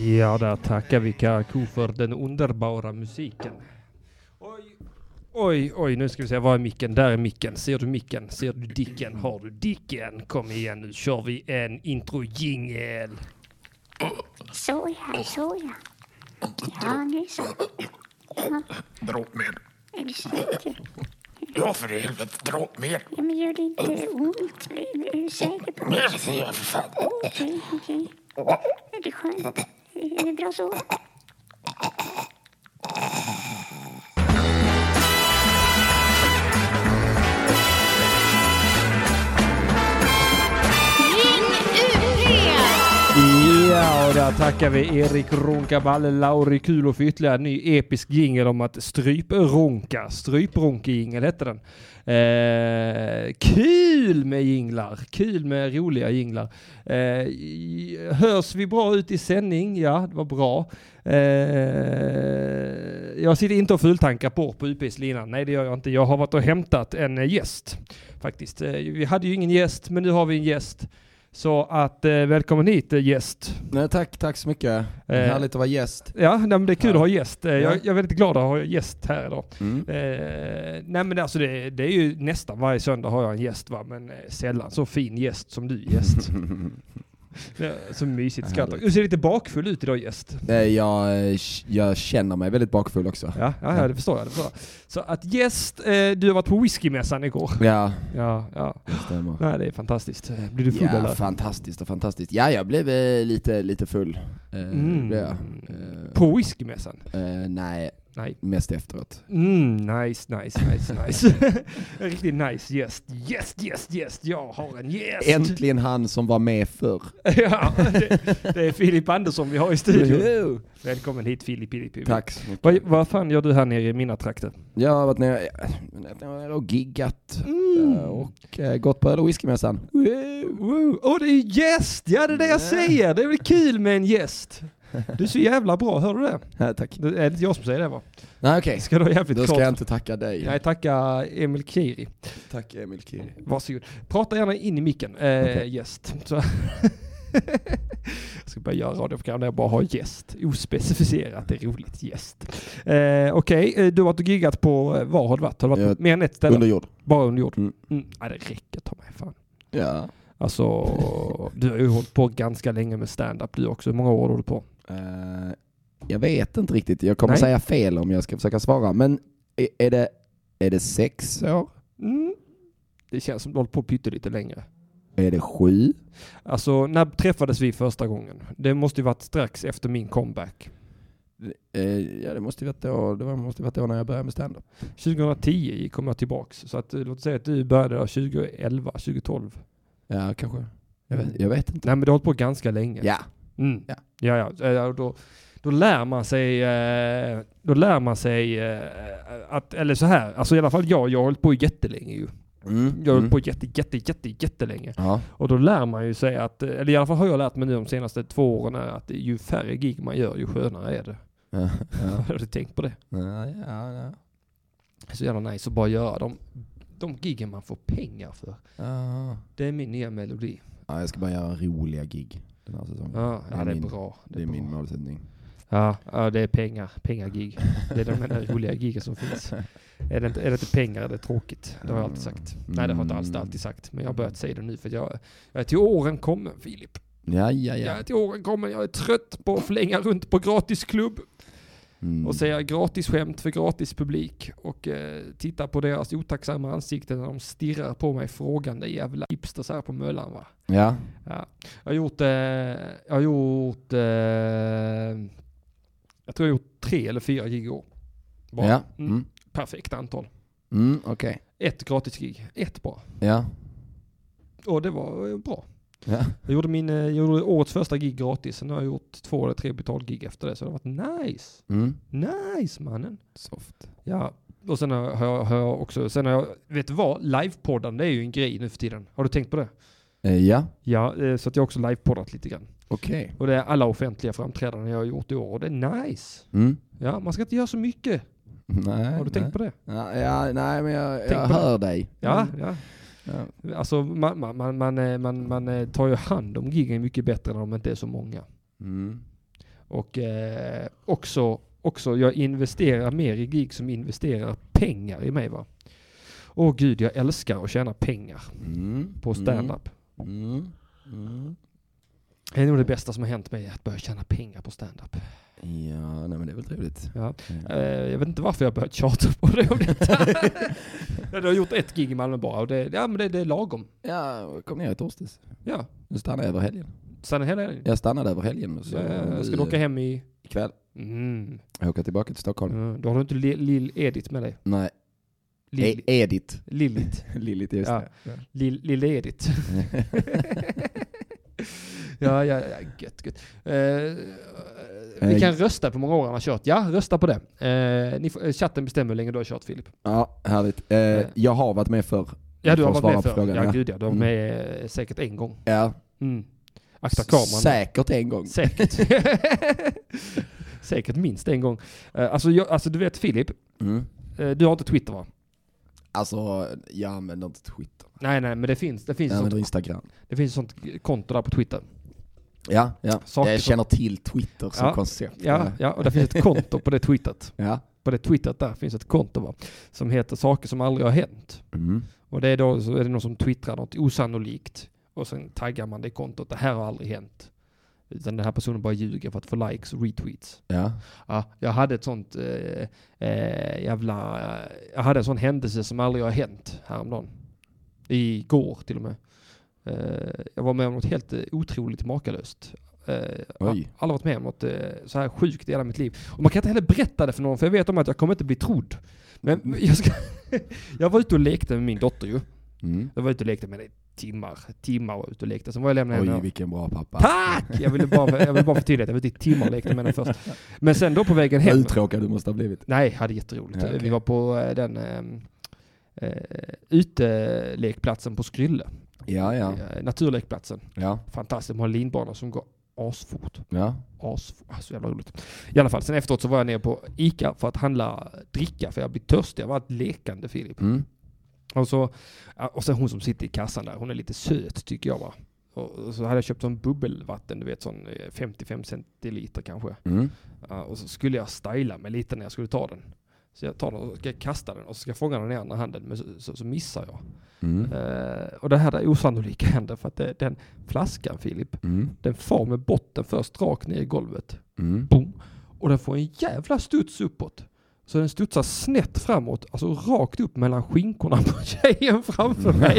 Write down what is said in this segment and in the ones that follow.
Ja, där tackar vi Karakou för den underbara musiken. Oj, nu ska vi se, var är micken? Där är micken. Ser du micken? Ser du dicken? Har du dicken? Kom igen, nu kör vi en intro-jingel. Så ja. Ja, nu så. Ja. Droppmedel. Är du säker? Ja, för helvete, droppmedel. Ja, men gör det inte ont? Är du säker på det? Nej, det säger jag för fan. Okej. Är det skönt? Är det bra så? Ja, och där tackar vi Erik Runkaballe, Lauri Kulo för ytterligare en ny episk jingel om att strypronka-jingel hette den. Kul med jinglar, kul med roliga jinglar. Hörs vi bra ut i sändning? Ja, det var bra. Jag sitter inte och fulltankar på UPs linan. Nej, det gör jag inte. Jag har varit och hämtat en gäst faktiskt. Vi hade ju ingen gäst, men nu har vi en gäst. Så att välkommen hit gäst. Nej, tack så mycket. Härligt att vara gäst. Ja, men det är kul att ha gäst. Jag är väldigt glad att ha gäst här idag. Nej, men alltså det är ju nästan varje söndag har jag en gäst, va? Men sällan så fin gäst som du gäst. Så mysigt. Du ser lite bakfull ut idag gäst. Jag känner mig väldigt bakfull också. Ja, det förstår jag. Så att gäst, du har varit på whiskymässan igår. Ja. Det stämmer. Nej, det är fantastiskt. Blir du full eller? Fantastiskt. Ja, jag blev lite full. På whiskymässan? Nej. Mest efteråt. Nice. En riktigt nice gäst. Yes, jag har en gäst. Äntligen han som var med förr. Ja, det är Filip Andersson vi har i studion. Välkommen hit Filip. Tack så mycket. Vad fan gör du här nere i mina trakter? Jag har varit nere och giggat och gått på öl- och whiskymässan. Wow. Det är gäst! Ja, det är det jag säger. Det är väl kul med en gäst. Du är så jävla bra, hör du det? Ja, tack. Det är inte jag som säger det, va? Nej, okej. Ska du jävligt Då ska klart. Jag inte tacka dig. Nej, tacka Emil Kiri. Tack Emil Kiri. Varsågod. Prata gärna in i micken, gäst. Så. Jag ska bara göra radioprogram där jag bara har gäst. Ospecificerat, det är roligt, gäst. Okej, du har varit och giggat på, var har du varit? Har du varit på mer än ett ställe? Under jord. Bara under jord? Nej, det räcker, ta mig fan. Ja. Alltså, du har ju hållit på ganska länge med stand-up du också. Hur många år har du hållit på? Jag vet inte riktigt. Jag kommer säga fel om jag ska försöka svara. Men är det 6 år? Det känns som du har hållit på pyttelite längre. Är det 7? Alltså, när träffades vi första gången? Det måste ju varit strax efter min comeback. Ja, det måste ju varit då när jag började med stand-up. 2010 kom jag tillbaks. Så att, låt säga att du började 2011, 2012. Ja, kanske. Jag vet inte. Nej, men du har hållit på ganska länge. Ja. Ja. Då lär man sig att, eller så här, alltså i alla fall jag har hållit på jättelänge ju. Jag har hållit på jättelänge. Ja. Och då lär man ju sig att, eller i alla fall har jag lärt mig nu de senaste 2 åren att ju färre gig man gör, ju skönare är det. Ja. Har du tänkt på det? Ja. Så jävla nice att bara göra de giggen man får pengar för. Ja. Det är min nya melodi. Ja, jag ska bara göra roliga gig den här säsongen. Ja, det är bra. Det är min målsättning. Ja, det är pengar-gig. Det är de enda roliga giggen som finns. Är det inte pengar är det tråkigt. Det har jag alltid sagt. Nej, det har jag inte alltid sagt. Men jag har börjat säga det nu för jag är till åren kommen, Filip. Ja. Jag är till åren kommen. Jag är trött på att flänga runt på gratisklubb. Och säga gratis skämt för gratis publik. Och titta på deras otacksamma ansikten när de stirrar på mig frågande jävla hipsters här på Möllan, va? Ja. Jag tror jag har gjort 3 eller 4 gig i år. Ja. Perfekt antal. Okej. 1 gratis gig. 1 bara. Ja. Och det var bra. Ja. Jag gjorde årets första gig gratis. Sen har jag gjort 2 eller 3 betalgig efter det. Så det har varit nice. Nice, mannen. Soft. Ja. Och sen har jag också... vet du vad? Livepoddande är ju en grej nu för tiden. Har du tänkt på det? Ja. Ja, så att jag också livepoddat lite grann. Okej. Och det är alla offentliga framträdanden jag har gjort i år. Och det är nice. Ja, man ska inte göra så mycket. Nej. Har du tänkt på det? Ja, nej, men jag hör dig. Ja. Alltså man tar ju hand om giggen mycket bättre när de inte är så många. Och också jag investerar mer i gig som investerar pengar i mig, va. Åh gud, jag älskar att tjäna pengar på stand-up. Det är nog det bästa som har hänt mig, att börja tjäna pengar på stand-up. Ja, nej, men det är väl trevligt. Ja. Jag vet inte varför jag börjat tjata på det om detta. Jag har gjort ett gig i Malmö bara, och det är lagom. Ja, kom ner i torsdags. Ja. Du stannade över helgen. Stannar hela helgen? Jag stannade över helgen. Så jag ska åka hem ikväll. Jag åker tillbaka till Stockholm. Då har du inte Lill Edith med dig? Nej. Edith. Lillit, just det. Lill Edith. Ja, gött. Vi kan rösta på många år han har kört. Ja, rösta på det. Chatten bestämmer hur länge du har kört, Filip. Ja, härligt. Jag har varit med förr. Ja, du har varit med förr. Frågan, ja, gud ja. Du har med säkert en gång. Ja. Akta kameran. Säkert en gång. Säkert. Säkert minst en gång. Alltså du vet, Filip. Du har inte Twitter, va? Alltså, jag använder inte Twitter. Nej, men det finns jag använder Instagram. Det finns ett sånt konto där på Twitter. Ja. Jag känner till Twitter som koncept. Ja, och det finns ett konto på det twittret. Ja. På det twittret där finns ett konto, va, som heter saker som aldrig har hänt. Och det är då så är det någon som twittrar något osannolikt. Och sen taggar man det kontot. Det här har aldrig hänt. Utan den här personen bara ljuger för att få likes och retweets. Ja. Ja, jag hade ett sånt jag hade en sån händelse som aldrig har hänt häromdagen. Igår till och med. Jag var med om något helt otroligt makalöst. Jag har aldrig varit med om något så här sjukt i hela mitt liv. Och man kan inte heller berätta det för någon, för jag vet om att jag kommer inte bli trodd. Men jag var ute och lekte med min dotter ju. Jag var ute och lekte med det timmar var ute och lekte. Sen var jag lämnade henne. Oj, vilken bra pappa. Tack! Jag ville bara förtydliga att jag var ute i timmar och lekte med henne först. Men sen då på vägen hem. Uttråkad du måste ha blivit. Nej, hade jätteroligt. Ja, okay. Vi var på den utelekplatsen på Skrylle. Ja. Naturlekplatsen. Ja. Fantastiskt. Man har linbanor som går asfort. Ja. Så jävla roligt. I alla fall, sen efteråt så var jag nere på Ica för att handla dricka, för jag blev törstig. Jag var ett lekande, Filip. Och sen hon som sitter i kassan där, hon är lite söt tycker jag, va. Och så hade jag köpt sån bubbelvatten, du vet, sån 55 centiliter kanske. Och så skulle jag styla mig lite när jag skulle ta den. Så jag tar den och ska kasta den och så ska jag fånga den i andra handen, men så missar jag. Och det här är osannolika händer, för att den flaskan, Filip, den far med botten först rakt ner i golvet. Boom. Och den får en jävla studs uppåt. Så den studsar snett framåt, alltså rakt upp mellan skinkorna på tjejen framför mig.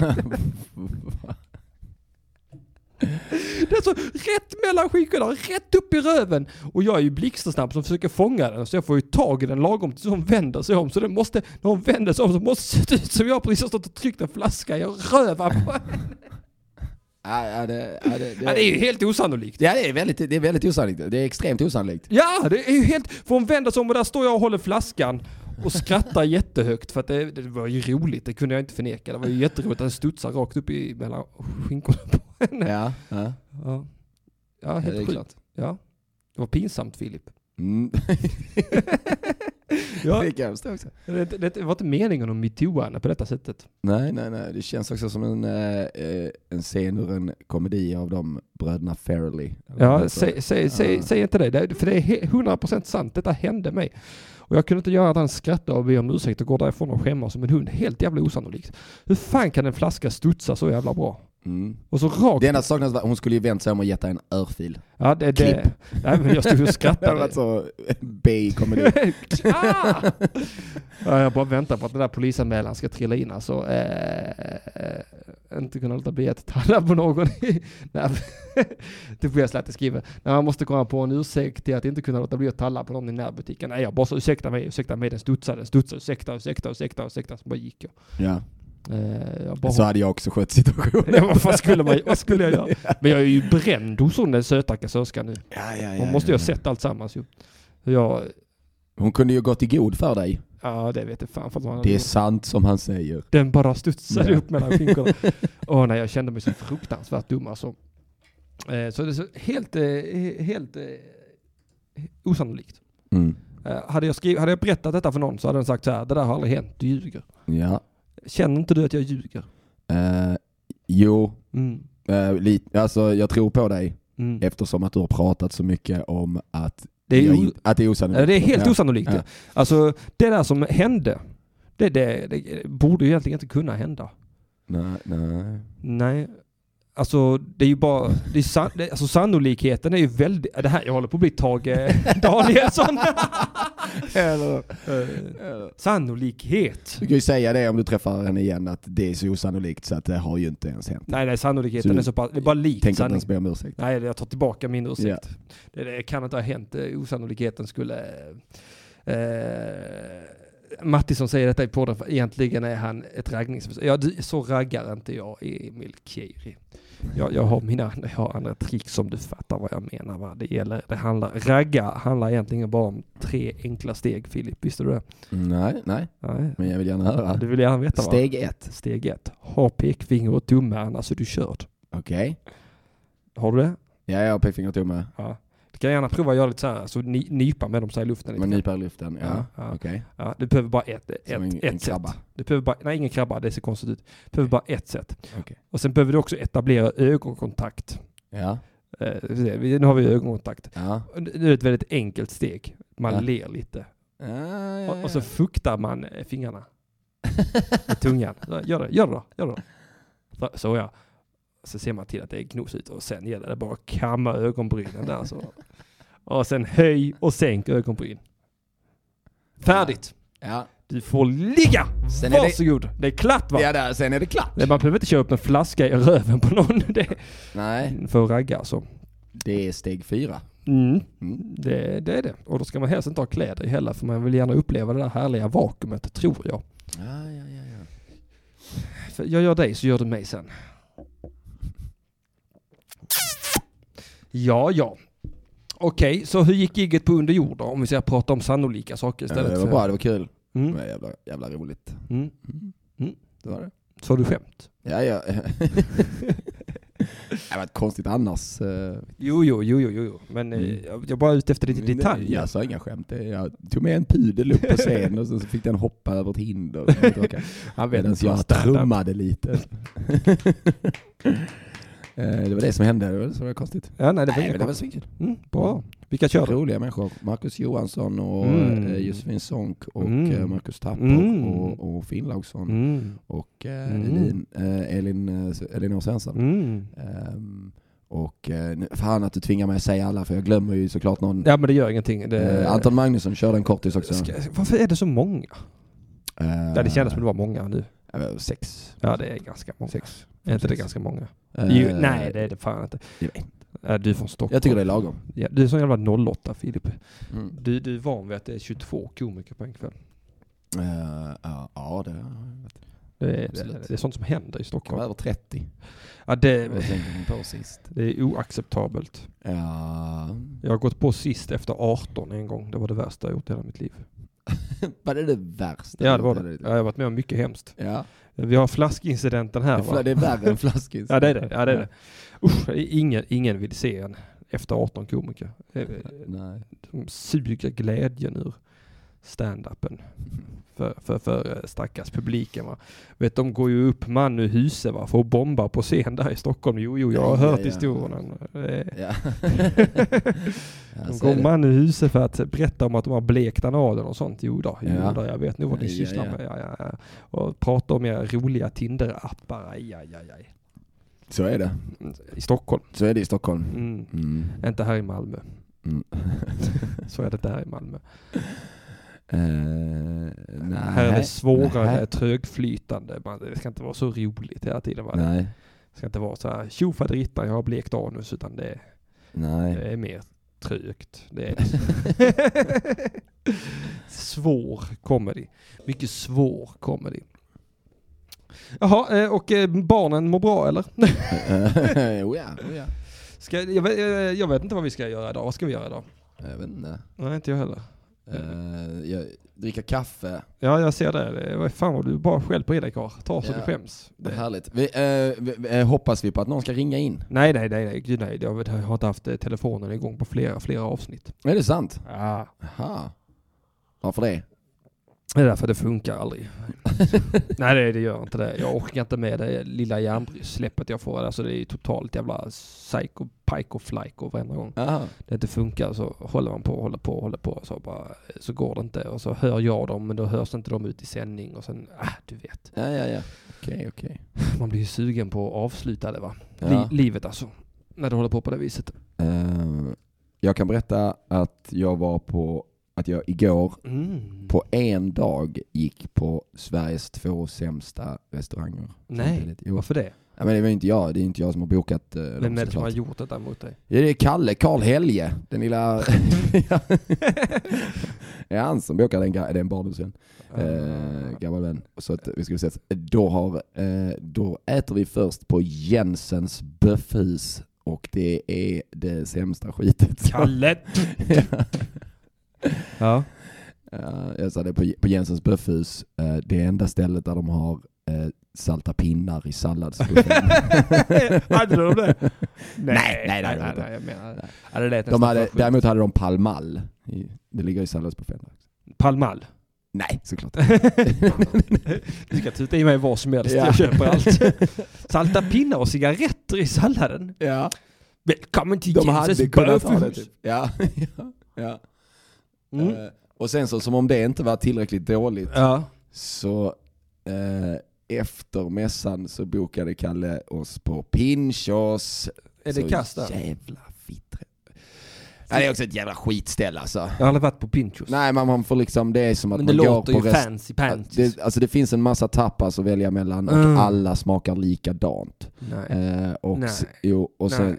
Det är så rätt mellan skinkorna, rätt upp i röven. Och jag är ju blixtsnabb som försöker fånga den, så jag får ju tag i den lagom tills hon vänder sig om. Så den måste, när hon vänder sig om, så måste det se ut som jag precis har stått och tryckt en flaska i röven på henne. Det är ju helt osannolikt. Ja, det är väldigt osannolikt. Det är extremt osannolikt. Ja, det är ju helt... För hon vänder sig om och där står jag och håller flaskan och skrattar jättehögt, för att det var ju roligt. Det kunde jag inte förneka. Det var ju jätteroligt att den studsar rakt upp mellan skinkorna på henne. Ja, helt sjukt. Ja, det var pinsamt, Filip. Ja. Det var inte meningen att MeToo henne på detta sättet. Nej. Det känns också som en scen ur en komedi av de bröderna Farrelly. Ja, säg inte det. För det är 100% sant. Detta hände mig. Och jag kunde inte göra att han skrattade och be om ursäkt och gå därifrån och skämma som en hund. Helt jävla osannolikt. Hur fan kan en flaska studsa så jävla bra? Och så rakt. Det enda saknas var hon skulle ju vänt sig om och gett en örfil. Ja, det. Nej, men jag stod och skrattade. Det var så B-komedi. Jag bara väntar på att den där polisanmälan ska trilla in. Alltså, inte kunna låta bli att tala på någon. Det får jag slätt skriva. När man måste komma på en ursäkt till att inte kunna låta bli att talla på någon i närbutiken. Nej, jag bara så ursäkta mig, den studsade, ursäkta. Så bara gick jag. Ja. Så hade jag också skött situationen. Ja, vad skulle jag göra? Men jag är ju bränd hos hon den söta kassörskan nu. Hon måste ju ha sett allt sammans ju. Hon kunde ju gått i god för dig. Ja, det vet jag fan. Det är sant som han säger. Den bara studsade upp mellan skinkorna. Nej, jag kände mig så fruktansvärt dum alltså. Så det är så helt osannolikt. Hade jag berättat detta för någon så hade den sagt så här: det där har aldrig hänt, du ljuger. Ja. Känner inte du att jag ljuger? Jo. Alltså jag tror på dig. Eftersom att du har pratat så mycket om att det är, att det är osannolikt. Det är helt osannolikt. Ja. Alltså det där som hände, det borde ju egentligen inte kunna hända. Nej. Alltså det är ju bara alltså sannolikheten är ju väldigt det här jag håller på att bli Tage Danielsson. Sannolikhet. Du kan ju säga det om du träffar henne igen att det är så osannolikt så att det har ju inte ens hänt. Nej, sannolikheten är så pass, det är bara likt sanning. Tänk att ens be om ursäkt. Nej, jag tar tillbaka min ursäkt. Yeah. Det kan inte ha hänt. Osannolikheten skulle Mattisson säger detta i podden, för egentligen är han ett raggningsförsök. Så raggar inte jag Emil Kjeri. Jag har andra trick som du fattar vad jag menar. Va? Ragga handlar egentligen bara om 3 enkla steg, Filip. Visste du det? Nej. Men jag vill gärna höra. Du vill gärna veta. Steg 1. Steg 1. Ha pekfinger och tumme, annars är du körd. Okej. Har du det? Ja, jag har pekfinger och tumme. Ja. Du kan gärna prova att göra lite så här, så nypa med dem så här i luften. Man nypar i luften, ja. Okej. Ja, du behöver bara ett krabba. sätt. Du behöver bara, nej, ingen krabba, det ser konstigt ut. Du behöver bara ett sätt. Okay. Och sen behöver du också etablera ögonkontakt. Ja. Nu har vi ögonkontakt. Ja. Det är ett väldigt enkelt steg. Man ler lite. Ja. Och så fuktar man fingrarna med tungan. Gör det då. Så ja. Så ser man till att det är gnosigt och sen gäller det bara att kamma ögonbrynen där så. Och sen höj och sänk ögonbryn. Färdigt. Ja. Du får ligga. Sen varsågod. Det är klart, va? Ja, sen är det klart. Man behöver inte köra upp en flaska i röven på någon. Nej. För att ragga så. Det är steg 4. Det är det. Och då ska man helst inte ha kläder i heller, för man vill gärna uppleva det där härliga vakuumet, tror jag. Ja. För jag gör dig så gör du mig sen. Ja. Okej, så hur gick gigget på under jord då? Om vi ska prata om sannolika saker istället. Det var bra, det var kul. Det var jävla roligt. Det var det. Så har du skämt? Ja. Det var ett konstigt annars. Jo. Men jag bara ute efter lite detaljer. Jag sa inga skämt. Jag tog med en pudel upp på scen och så fick den hoppa över ett hinder. Medan jag trummade lite. Det var det som hände. Det var så konstigt. Ja, nej, det var svinkigt. Bra. Vilka kör? Roliga människor. Marcus Johansson och Josefin Sonck och Marcus Tapper och Finn Laugsson och Elinor Svensson. Och fan att du tvingar mig att säga alla, för jag glömmer ju såklart någon. Ja, men det gör ingenting. Anton Magnusson körde en kortis också. Varför är det så många? Det kändes som det var många nu. 6. Ja, det är ganska många. 6. Är inte det ganska många? Nej, det är det fan inte. Du är från Stockholm. Jag tycker det är lagom. Ja, du är sån jävla 08, Filip. Du är van vid att det är 22 komiker på en kväll. Ja, det är sånt som händer i Stockholm. Över 30. Ja, det är oacceptabelt. Ja. Jag har gått på sist efter 18 en gång. Det var det värsta jag gjort i hela mitt liv. Var det värsta? Ja, det var det. Jag har varit med om mycket hemskt. Ja. Vi har flaskincidenten här. Det är värre än flaskincidenten. Ja, det är det. Usch, ingen vill se en efter 18 komiker. Nej. De suger glädjen ur stand-upen för stackars publiken, va. Vet, de går ju upp man ur huset, va, för att bomba på scen där i Stockholm. Jo, jag har hört historien. Ja. De går man ur huset för att berätta om att de har blekt analen och sånt. Jo då, jag vet nog vad ni sysslar med. Ja. Och prata om era roliga Tinder-appar. Aj. Så är det. I Stockholm. Så är det i Stockholm. Inte här i Malmö. Så är det där i Malmö. Här är det svårare, trögflytande. Det ska inte vara så roligt hela tiden. Nej. Det ska inte vara så här, tjofaderittan, jag har blekt anus, utan det är mer trögt. Det är svår comedy. Mycket svår comedy. Jaha, och barnen mår bra, eller? Oh ja. Jag vet inte vad vi ska göra idag. Vad ska vi göra idag? Jag vet inte. Nej, inte jag heller. Jag dricker kaffe. Ja, jag ser det. Fan vad du bara själv på dig, Karl. Ta så du skäms. Det är härligt. Vi hoppas vi på att någon ska ringa in? Nej. Jag har inte haft telefonen igång på flera avsnitt. Är det sant? Ja. Aha. Varför det? Det är därför det funkar aldrig. Nej, det gör inte det. Jag orkar inte med det lilla järnbrystsläppet jag får. Alltså det är ju totalt jävla psycho, pike och flyko varenda gång. Aha. Det inte funkar så håller man på, håller på. Så går det inte. Och så hör jag dem, men då hörs inte de ut i sändning. Och sen, du vet. Ja. Okej. Man blir ju sugen på att avsluta det, va? Ja. Livet alltså. När du håller på det viset. Jag kan berätta att jag igår på en dag gick på Sveriges 2 sämsta restauranger. Nej, varför det? Ja, men det är inte jag som har bokat Vem är det som har gjort det där mot dig? Ja, det är Karl Helge, den lilla ja, han som bokade den barnhusen. Gammal vän. Så att vi skulle ses. Då äter vi först på Jensens Böffhus och det är det sämsta skitet. Kalle! Ja. Jag sa det på Jensens Böffhus. Det enda stället där de har salta pinnar i salladsbuffén. Hade de det? Nej, jag menar. Däremot hade de palmal. Det ligger i salladsbuffén. Palmal? Nej, såklart. Du ska tuta i mig vad som helst. Jag köper allt. Salta pinnar och cigaretter i salladen. Ja. Välkommen till Jensens Böffhus. Typ. Ja. Och sen så som om det inte var tillräckligt dåligt så efter mässan så bokade Kalle oss på Pinchos. Är det kasta? Jävla fitt. Det är också ett jävla skitställe alltså. Jag har aldrig varit på Pinchos. Nej, man får liksom, det är som att men man det går låter på ju fancy pants. Alltså det finns en massa tapas att välja mellan och alla smakar likadant. Nej. Sen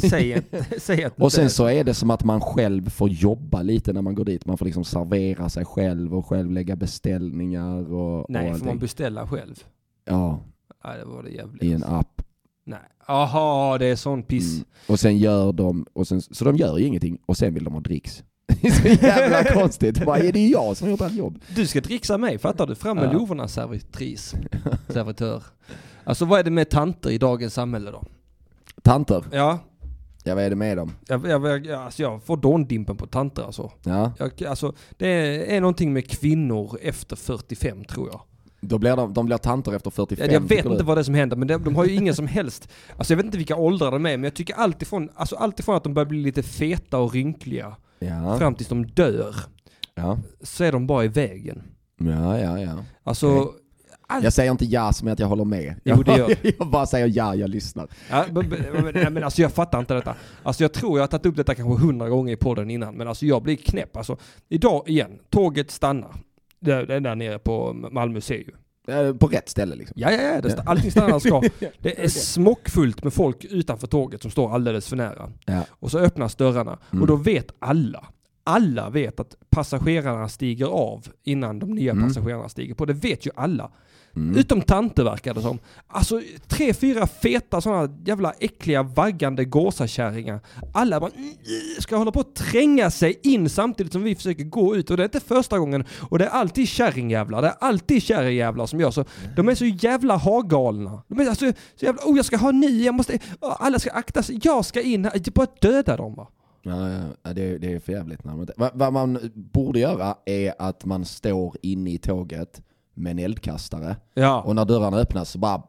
Säg att och sen så är det som att man själv får jobba lite när man går dit. Man får liksom servera sig själv och själv lägga beställningar. Nej, får man beställa själv? Ja. Nej, det var det jävligt. I en app. Nej. Aha, det är sån piss. Och sen gör de, så de gör ju ingenting och sen vill de ha dricks. Det är så jävla konstigt. Vad är det jag som har gjort ett jobb? Du ska dricksa mig, fattar du? Fram med lovorna, servitör. Alltså vad är det med tanter i dagens samhälle då? Tanter? Ja. Ja, vad är det med dem? Jag får dåndimpen på tanter alltså. Ja. Det är någonting med kvinnor efter 45 tror jag. Då blir de blir tanter efter 45. Jag vet inte vad det är som händer, men de har ju ingen som helst. Alltså jag vet inte vilka åldrar de är, men jag tycker alltifrån att de börjar bli lite feta och rynkliga fram tills de dör. Ja. Så är de bara i vägen. Ja. Alltså okay. Jag säger inte ja som att jag håller med. Jo, det gör. Jag bara säger ja, jag lyssnar. Ja, men alltså jag fattar inte detta. Alltså jag tror jag har tagit upp detta kanske 100 gånger i podden innan, men alltså jag blir knäpp. Alltså idag igen, tåget stannar. Det är där nere på Malmö ser ju. På rätt ställe liksom. Ja. Allting stannar ska. Det är smockfullt med folk utanför tåget som står alldeles för nära. Ja. Och så öppnas dörrarna. Och då vet alla vet att passagerarna stiger av innan de nya passagerarna stiger på. Det vet ju alla. Utom tanter verkar det som. Alltså 3-4 feta sådana jävla äckliga vaggande gåsakärringar. Alla bara ska hålla på att tränga sig in samtidigt som vi försöker gå ut. Och det är inte första gången. Och det är alltid kärringjävlar. Det är alltid kärringjävlar som gör så. De är så jävla hagalna. De är alltså så jävla, jag ska ha ni. Alla ska akta sig. Jag ska in här. Bara döda dem, va? Ja, det är för jävligt. Vad man borde göra är att man står inne i tåget med en eldkastare. Ja. Och när dörrarna öppnas så bara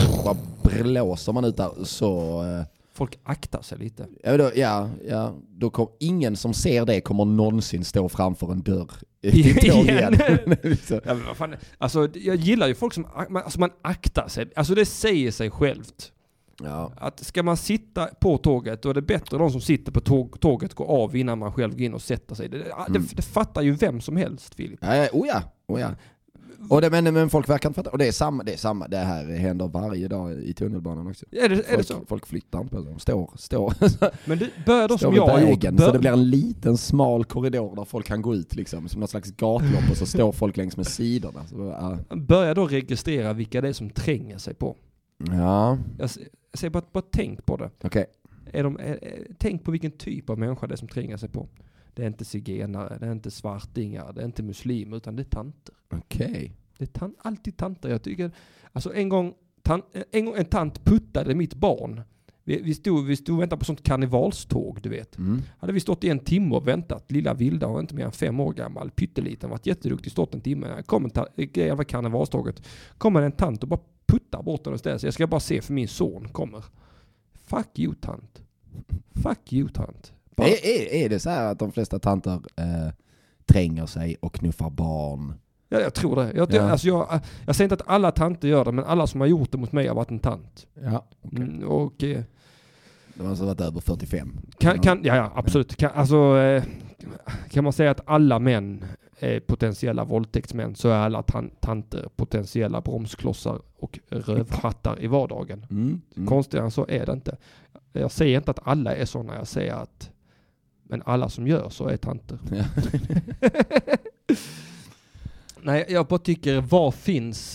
blåser man ut där. Så folk aktar sig lite. Då kommer ingen som ser det kommer någonsin stå framför en dörr i tåget. Ja, men vad fan. Alltså, jag gillar ju folk som man aktar sig. Alltså det säger sig självt. Ja. Att ska man sitta på tåget, då är det bättre de som sitter på tåget går av innan man själv går in och sätter sig. Det fattar ju vem som helst, Filip. Ja. Och men folk verkar inte fatta. Och det är samma. Det här händer varje dag i tunnelbanan också. Är det så? Folk flyttar inte på sig. De står. Men det börjar då som jag har gjort. Så det blir en liten smal korridor där folk kan gå ut liksom. Som någon slags gatlopp och så står folk längs med sidorna. Börjar då registrera vilka det är som tränger sig på. Ja. Jag säger bara tänk på det. Okej. Tänk på vilken typ av människa det är som tränger sig på. Det är inte zigenare, det är inte svartingar, det är inte muslimer, utan det är tanter. Okej. Det är alltid tanter. Jag tycker, alltså en gång en tant puttade mitt barn Vi stod och väntade på sånt karnevalståg, du vet. Hade vi stått i en timme och väntat. Lilla Vilda var inte mer än 5 år gammal. Pytteliten, varit jätteduktig, stått en timme. Kom jävla karnevalståget. Kommer en tant och bara puttar bort den och ställer sig. Jag ska bara se för min son kommer. Fuck you, tant. Fuck you, tant. Är det så här att de flesta tanter tränger sig och knuffar barn? Ja, jag tror det. Jag säger inte att alla tanter gör det, men alla som har gjort det mot mig har varit en tant. Ja, okay. De har alltså varit över 45. Ja, absolut. Kan man säga att alla män är potentiella våldtäktsmän, så är alla tanter potentiella bromsklossar och rövhattar i vardagen. Konstigare än så är det inte. Jag säger inte att alla är sådana, jag säger att men alla som gör så är tanter. Ja. Nej, jag bara tycker, vad finns...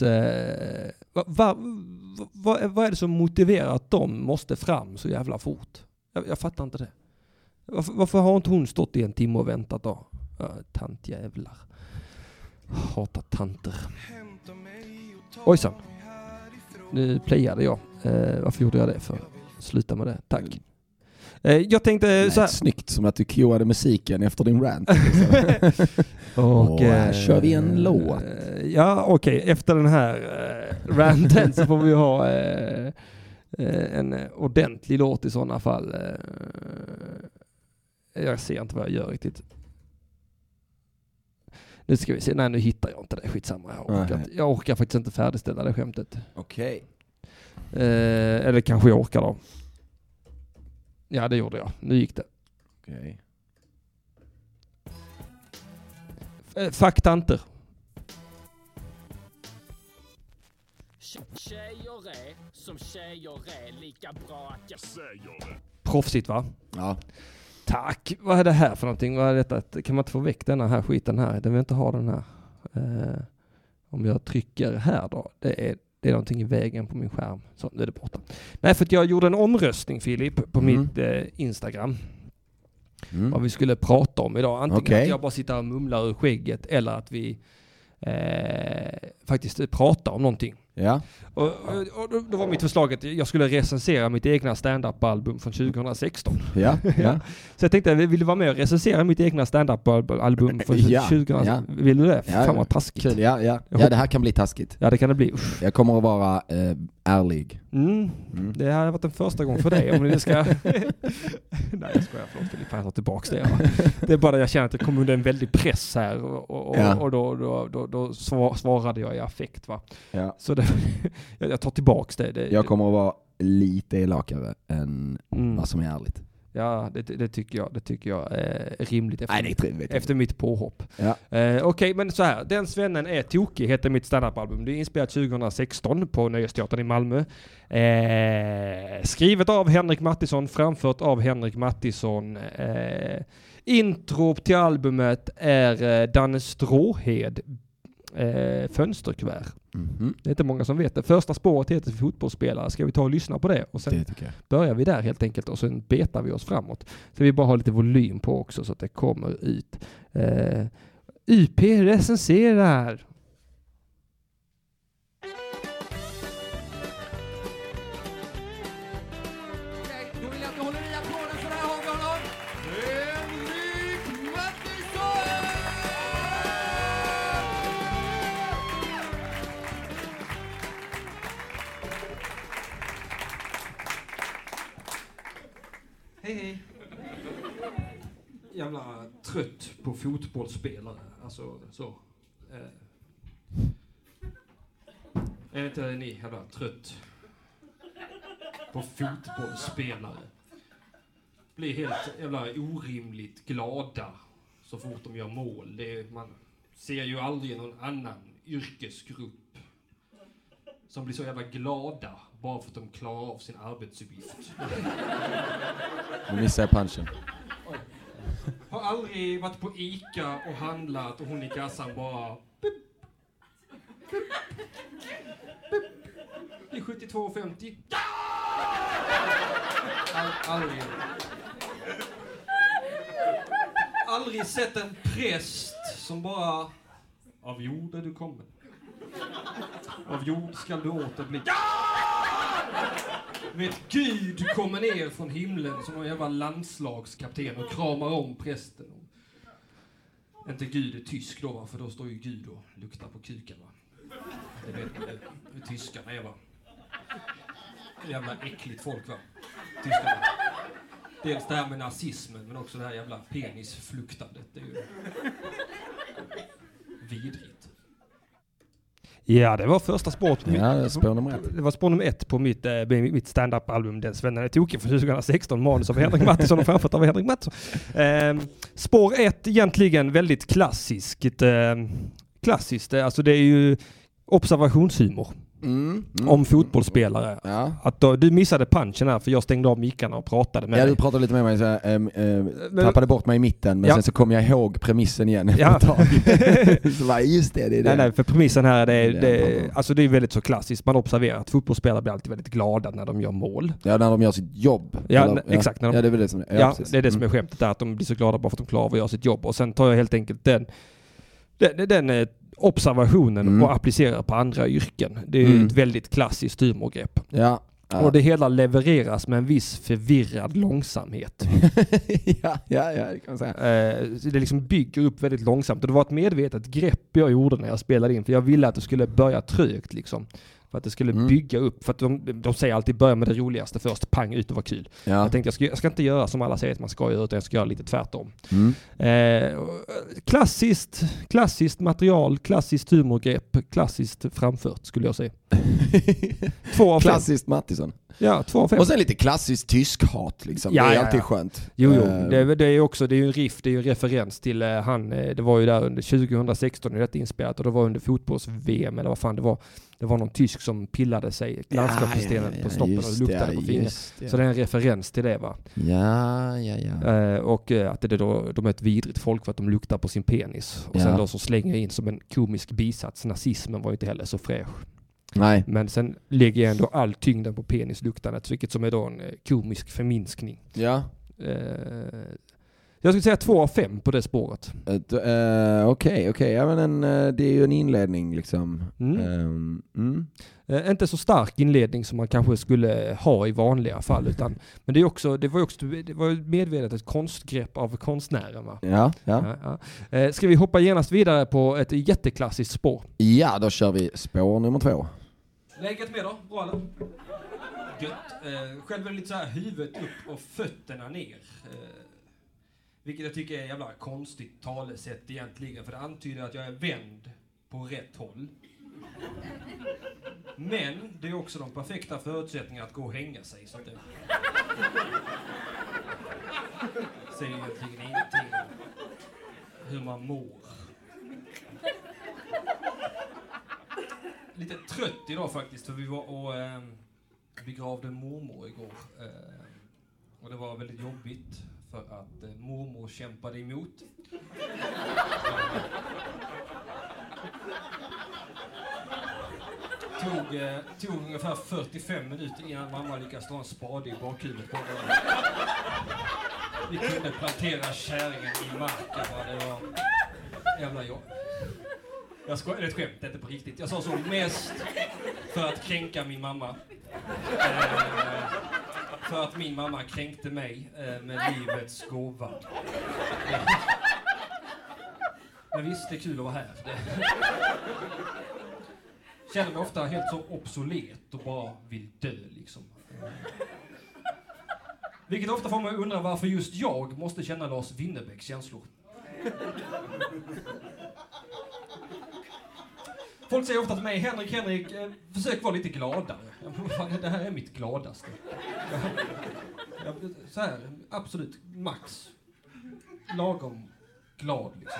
vad är det som motiverar att de måste fram så jävla fort? Jag fattar inte det. Varför har inte hon stått i en timme och väntat då? Tantjävlar. Hatar tanter. Ojsan. Nu playade jag. Varför gjorde jag det för? Sluta med det. Tack. Jag tänkte så här. Snyggt, som att du cueade musiken efter din rant. Och kör vi en låt. Ja, okej. Efter den här ranten så får vi ha en ordentlig låt i sådana fall. Jag ser inte vad jag gör riktigt. Nu ska vi se. Nej, nu hittar jag inte det. Skitsamma. Jag orkar faktiskt inte färdigställa det skämtet. Okej. Eller kanske jag orkar då. Ja, det gjorde jag. Nu gick det. Okej. Fuck tanter. Tjejer är som tjejer är, lika bra att jag säger det. Proffsigt, va? Ja. Tack. Vad är det här för någonting? Vad är detta? Kan man inte få väck denna här skiten här? Den vill inte ha den här. Om jag trycker här då. Det är någonting i vägen på min skärm. Så nu är det borta. Nej, för att jag gjorde en omröstning, Filip, på mitt Instagram. Vad vi skulle prata om idag. Antingen att jag bara sitter och mumlar ur skägget eller att vi faktiskt pratar om någonting. Ja. Och då var mitt förslag att jag skulle recensera mitt egna stand-up-album från 2016. Ja. Så jag tänkte, vill du vara med och recensera mitt egna stand-up-album från 2016? Ja. Vill du det? Fan vad taskigt. Kul. Ja, det här kan bli taskigt. Ja, det kan det bli. Usch. Jag kommer att vara ärlig. Det hade varit en första gång för dig. Om ni ska... Nej, jag skojar. Förlåt, Filip. Jag tar tillbaka det. Det är bara jag känner att det kom under en väldig press här. Och då svarade jag i affekt, va? Ja. Så jag tar tillbaka det. Jag kommer att vara lite elakare än vad som är ärligt. Ja, det tycker jag är rimligt efter mitt påhopp. Ja. Okej, men så här. Den svennen är tokig, heter mitt standup-album. Det är inspelat 2016 på Nöjesteatern i Malmö. Skrivet av Henrik Mattisson, framfört av Henrik Mattisson. Intro till albumet är Danne Stråhed, Fönsterkuvert. Det är inte många som vet det. Första spåret heter Fotbollsspelare. Ska vi ta och lyssna på det? Och sen börjar vi där helt enkelt. Och sen betar vi oss framåt. Så vi bara har lite volym på också så att det kommer ut. UP recenserar. Då vill jag att du håller i applåden så där har vi honom. Henrik Mattisson! Hej. Jävla trött på fotbollsspelare. Alltså så. Är inte ni jävla trött på fotbollsspelare? Blir helt jävla orimligt glada så fort de gör mål. Man ser ju aldrig någon annan yrkesgrupp som blir så jävla glada bara för att de klarar av sin arbetsuppgift. Nu missar jag punchen. Har aldrig varit på Ica och handlat och hon i kassan bara... Bup, bup, bup. Det är 72,50. Ja! Aldrig sett en präst som bara... Av jord är du kommen. Av jord ska du åter bli... Ja! Vet, Gud kommer ner från himlen som en jävla landslagskapten och kramar om prästen. Inte Gud är tysk då, va? För då står ju Gud och luktar på kuken, va? Det vet hur tyskarna är, va? Jävla äckligt folk, va? Tyskarna. Dels det här med nazismen, men också det här jävla penisfluktandet. Det är ju vidrigt. Ja, det var första spåret. Ja, det är spår nummer 1. Det var spår nummer 1 på mitt stand-up-album Den Svennen är tokig från 2016. Manus av Henrik Mattisson och framfört av Henrik Mattisson. Spår 1 egentligen väldigt klassiskt. Alltså det är ju observationshumor. Om fotbollsspelare. Ja. Att du missade punchen här för jag stängde av mickarna och pratade med dig. Du pratade lite med mig så tappade bort mig i mitten men sen så kom jag ihåg premissen igen efter ett tag. Så var just det är det. Nej, för premissen här alltså det är väldigt så klassiskt. Man observerar att fotbollsspelare blir alltid väldigt glada när de gör mål. Ja, när de gör sitt jobb. Exakt. Det är väl det som är. Det är det som är skämtet där, att de blir så glada bara för att de klarar av att göra sitt jobb. Och sen tar jag helt enkelt den observationen och applicerar på andra yrken. Det är ett väldigt klassiskt humorgrepp. Ja. Och det hela levereras med en viss förvirrad långsamhet. ja, det kan man säga. Det liksom bygger upp väldigt långsamt. Och det var ett medvetet grepp jag gjorde när jag spelade in. För jag ville att det skulle börja trögt liksom. För att det skulle bygga upp. För att de säger alltid börja med det roligaste först. Pang, ut och vara kul. Ja. Jag tänkte jag ska inte göra som alla säger att man ska göra, utan jag ska göra lite tvärtom. Klassiskt material, klassiskt humorgrepp, klassiskt framfört skulle jag säga. 2 av 5. Klassiskt Mattisson. Ja, 2 av 5. Och sen lite klassiskt tysk-hat liksom. Ja, det är alltid skönt. Jo. Det är också, det är ju en riff, det är ju en referens till det var ju där under 2016 i detta inspelat och det var under fotbolls-VM eller vad fan det var. Det var någon tysk som pillade sig landskapsstenen på snoppen och luktade på fingret. Så det är en referens till det, va? Ja. Och att det då, de är ett vidrigt folk för att de luktar på sin penis. Och sen då så slänger jag in som en komisk bisats. Nazismen var ju inte heller så fräsch. Nej. Men sen lägger jag ändå all tyngden på penisluktandet, vilket som är då en komisk förminskning. Ja. Jag skulle säga 2 av 5 på det spåret. Okej. Ja, men det är ju en inledning liksom. Inte så stark inledning som man kanske skulle ha i vanliga fall, utan men det var ju medvetet ett konstgrepp av konstnären, va? Ja. Ska vi hoppa genast vidare på ett jätteklassiskt spår? Ja, då kör vi spår nummer 2. Läget med då, bra eller? Gött. Själv är det lite så här huvudet upp och fötterna ner. Vilket jag tycker är jävla konstigt talesätt egentligen, för det antyder att jag är vänd på rätt håll. Men det är också de perfekta förutsättningarna att gå och hänga sig, så att det säger egentligen ingenting om hur man mår. Lite trött idag faktiskt, för vi var och begravde mormor igår. Och det var väldigt jobbigt för att mormor kämpade emot. Tog ungefär 45 minuter innan mamma lyckades dra en spade i bakhuvudet på henne. Vi kunde plantera kärringen i marken. Det var jävla jobb. Jag skojar, det är ett skämt, det är inte på riktigt. Jag sa så mest för att kränka min mamma. För att min mamma kränkte mig med livets gåva. Men visst, det är kul att vara här. Känner mig ofta helt så obsolet och bara vill dö liksom. Vilket ofta får mig undra varför just jag måste känna Lars Winnerbäcks känslor. Folk säger ofta till mig, Henrik, försök vara lite gladare. Det här är mitt gladaste. Så här, absolut, max. Lagom glad liksom.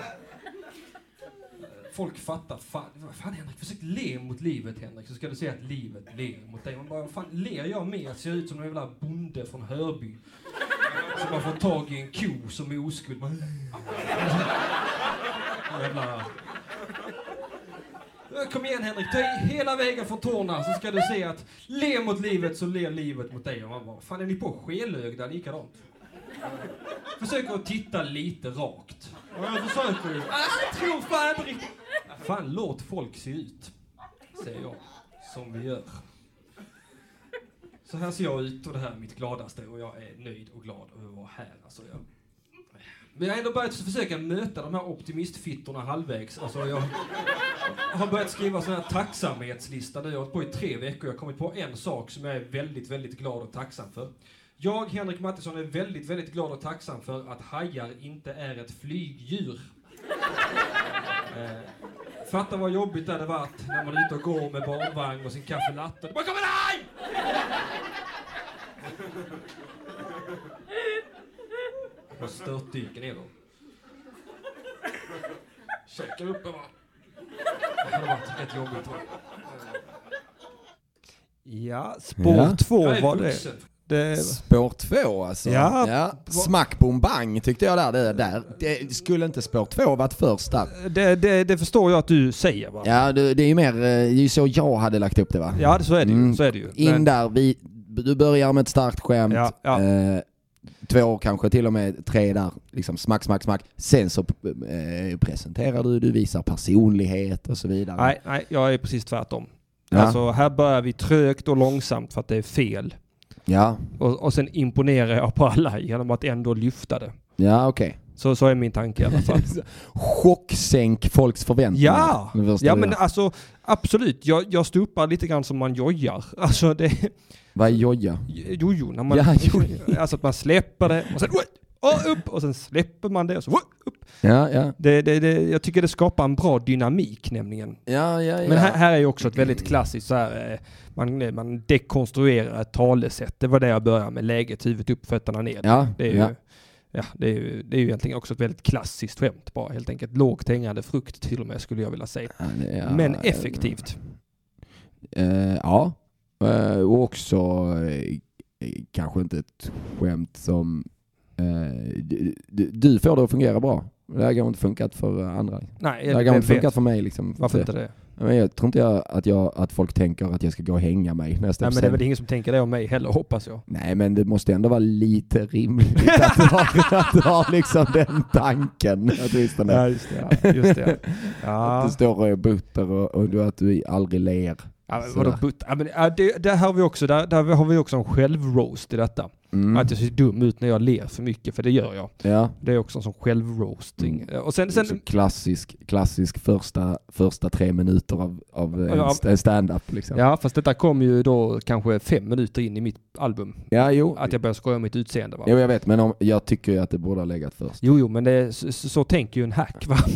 Folk fattar, fan Henrik, försök le mot livet Henrik, så ska du se att livet ler mot dig. Man bara, fan ler jag mer? Ser ut som en jävla bonde från Hörby. Så man får tag i en ko som är oskuld. Jävla... Kom igen Henrik, ta hela vägen från tårna så ska du se att le mot livet så ler livet mot dig. Och man bara, fan är ni på skelögda likadant? Försök att titta lite rakt. Och jag försöker ju. Jag tror fan inte riktigt. Fan, låt folk se ut, säger jag, som vi gör. Så här ser jag ut och det här är mitt gladaste och jag är nöjd och glad över att vara här. Alltså men jag har ändå börjat försöka möta de här optimistfittorna halvvägs. Alltså jag har börjat skriva sån här tacksamhetslista. Jag har hållit på i 3 veckor. Jag har kommit på en sak som jag är väldigt, väldigt glad och tacksam för. Jag, Henrik Mattisson, är väldigt, väldigt glad och tacksam för att hajar inte är ett flygdjur. Fatta vad jobbigt det hade varit när man är ute och går med barnvagn och sin kaffelatte. Det bara kommer en haj! Och störtdyker ner då. Käkar uppe va. Det hade varit rätt jobbigt va. Ja, spår 2 var det. Spår 2 alltså. Ja. Smack bom bang tyckte jag där. Det skulle inte spår 2 varit först där. Det förstår jag att du säger va? Ja, det är ju mer det är ju så jag hade lagt upp det va? Ja, så är det ju. Så är det ju. In där, du börjar med ett starkt skämt. Ja. 2 kanske till och med 3 där. Liksom smack. Sen så presenterar du visar personlighet och så vidare. Nej, jag är precis tvärtom. Ja. Alltså här börjar vi trögt och långsamt för att det är fel. Ja. Och sen imponerar jag på alla genom att ändå lyfta det. Ja, okej. Så är min tanke i alla fall. Chocksänk folks förväntningar. Ja men alltså absolut. Jag stupar lite grann som man jojar. Alltså det... Vad är joja? Jojo. När man, alltså att man släpper det och sen upp och sen släpper man det och så upp. Ja. Jag tycker det skapar en bra dynamik nämligen. Ja. Men här är ju också ett väldigt klassiskt så här, man dekonstruerar ett talesätt. Det var det jag började med, läget, huvudet upp, fötterna ner. Ja. Det är ju egentligen också ett väldigt klassiskt skämt bara. Helt enkelt lågt hängande frukt till och med skulle jag vilja säga. Men effektivt. Ja. Och också kanske inte ett skämt som du får det att fungera bra. Det här har inte funkat för andra. Nej, det här har inte funkat för mig. Liksom. Varför inte det? Men jag tror inte att folk tänker att jag ska gå och hänga mig nästa. Nej, men det är väl ingen som tänker det om mig heller, hoppas jag. Nej, men det måste ändå vara lite rimligt att du har liksom den tanken. Ja, just det. Ja. Att du står och är butter och att du aldrig ler. Ja, vadå butter? Ja, men, där har vi också, där har vi också en självroast i detta. Att jag ser dum ut när jag ler för mycket, för det gör jag. Ja. Det är också en sån självroasting. Och sen klassisk första 3 minuter av stand-up liksom. Ja, fast detta kom ju då kanske 5 minuter in i mitt album. Ja, jo. Att jag började skoja om mitt utseende va? Jo, jag vet, men jag tycker ju att det borde ha legat först. Jo, men så tänker ju en hack va?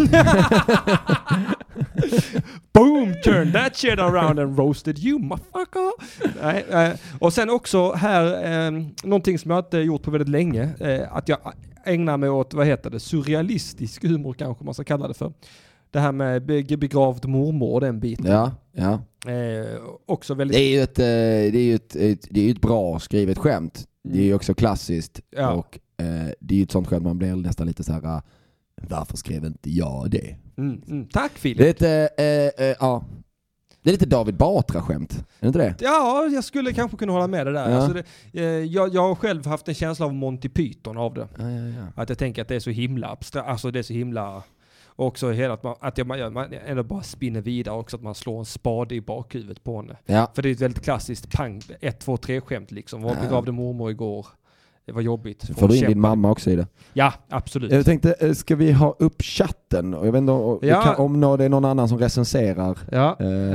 Boom, turn that shit around and roasted you, motherfucker. Nej, och sen också här, någonting som jag inte gjort på väldigt länge, att jag ägnar mig åt, surrealistisk humor kanske man ska kalla det för. Det här med begravd mormor, den biten. Ja. Också väldigt... Det är ju ett bra skrivet skämt. Det är ju också klassiskt. Ja. Och det är ju ett sånt skämt man blir nästan lite så här. Varför skrev inte jag det? Tack Filip. Det är lite David Batra-skämt. Är det inte det? Ja, jag skulle kanske kunna hålla med det där. Ja. Alltså jag har själv haft en känsla av Monty Python av det. Ja. Att jag tänker att det är så himla abstrakt. Alltså det är så himla... Också hela att man ändå bara spinner vidare också, att man slår en spade i bakhuvudet på henne. Ja. För det är ett väldigt klassiskt 1, 2, 3 skämt liksom. Var begravde mormor igår. Det var jobbigt. Får du in din mamma också i det? Ja, absolut. Jag tänkte, ska vi ha upp chatten? Och jag vet inte om det är någon annan som recenserar. Ja.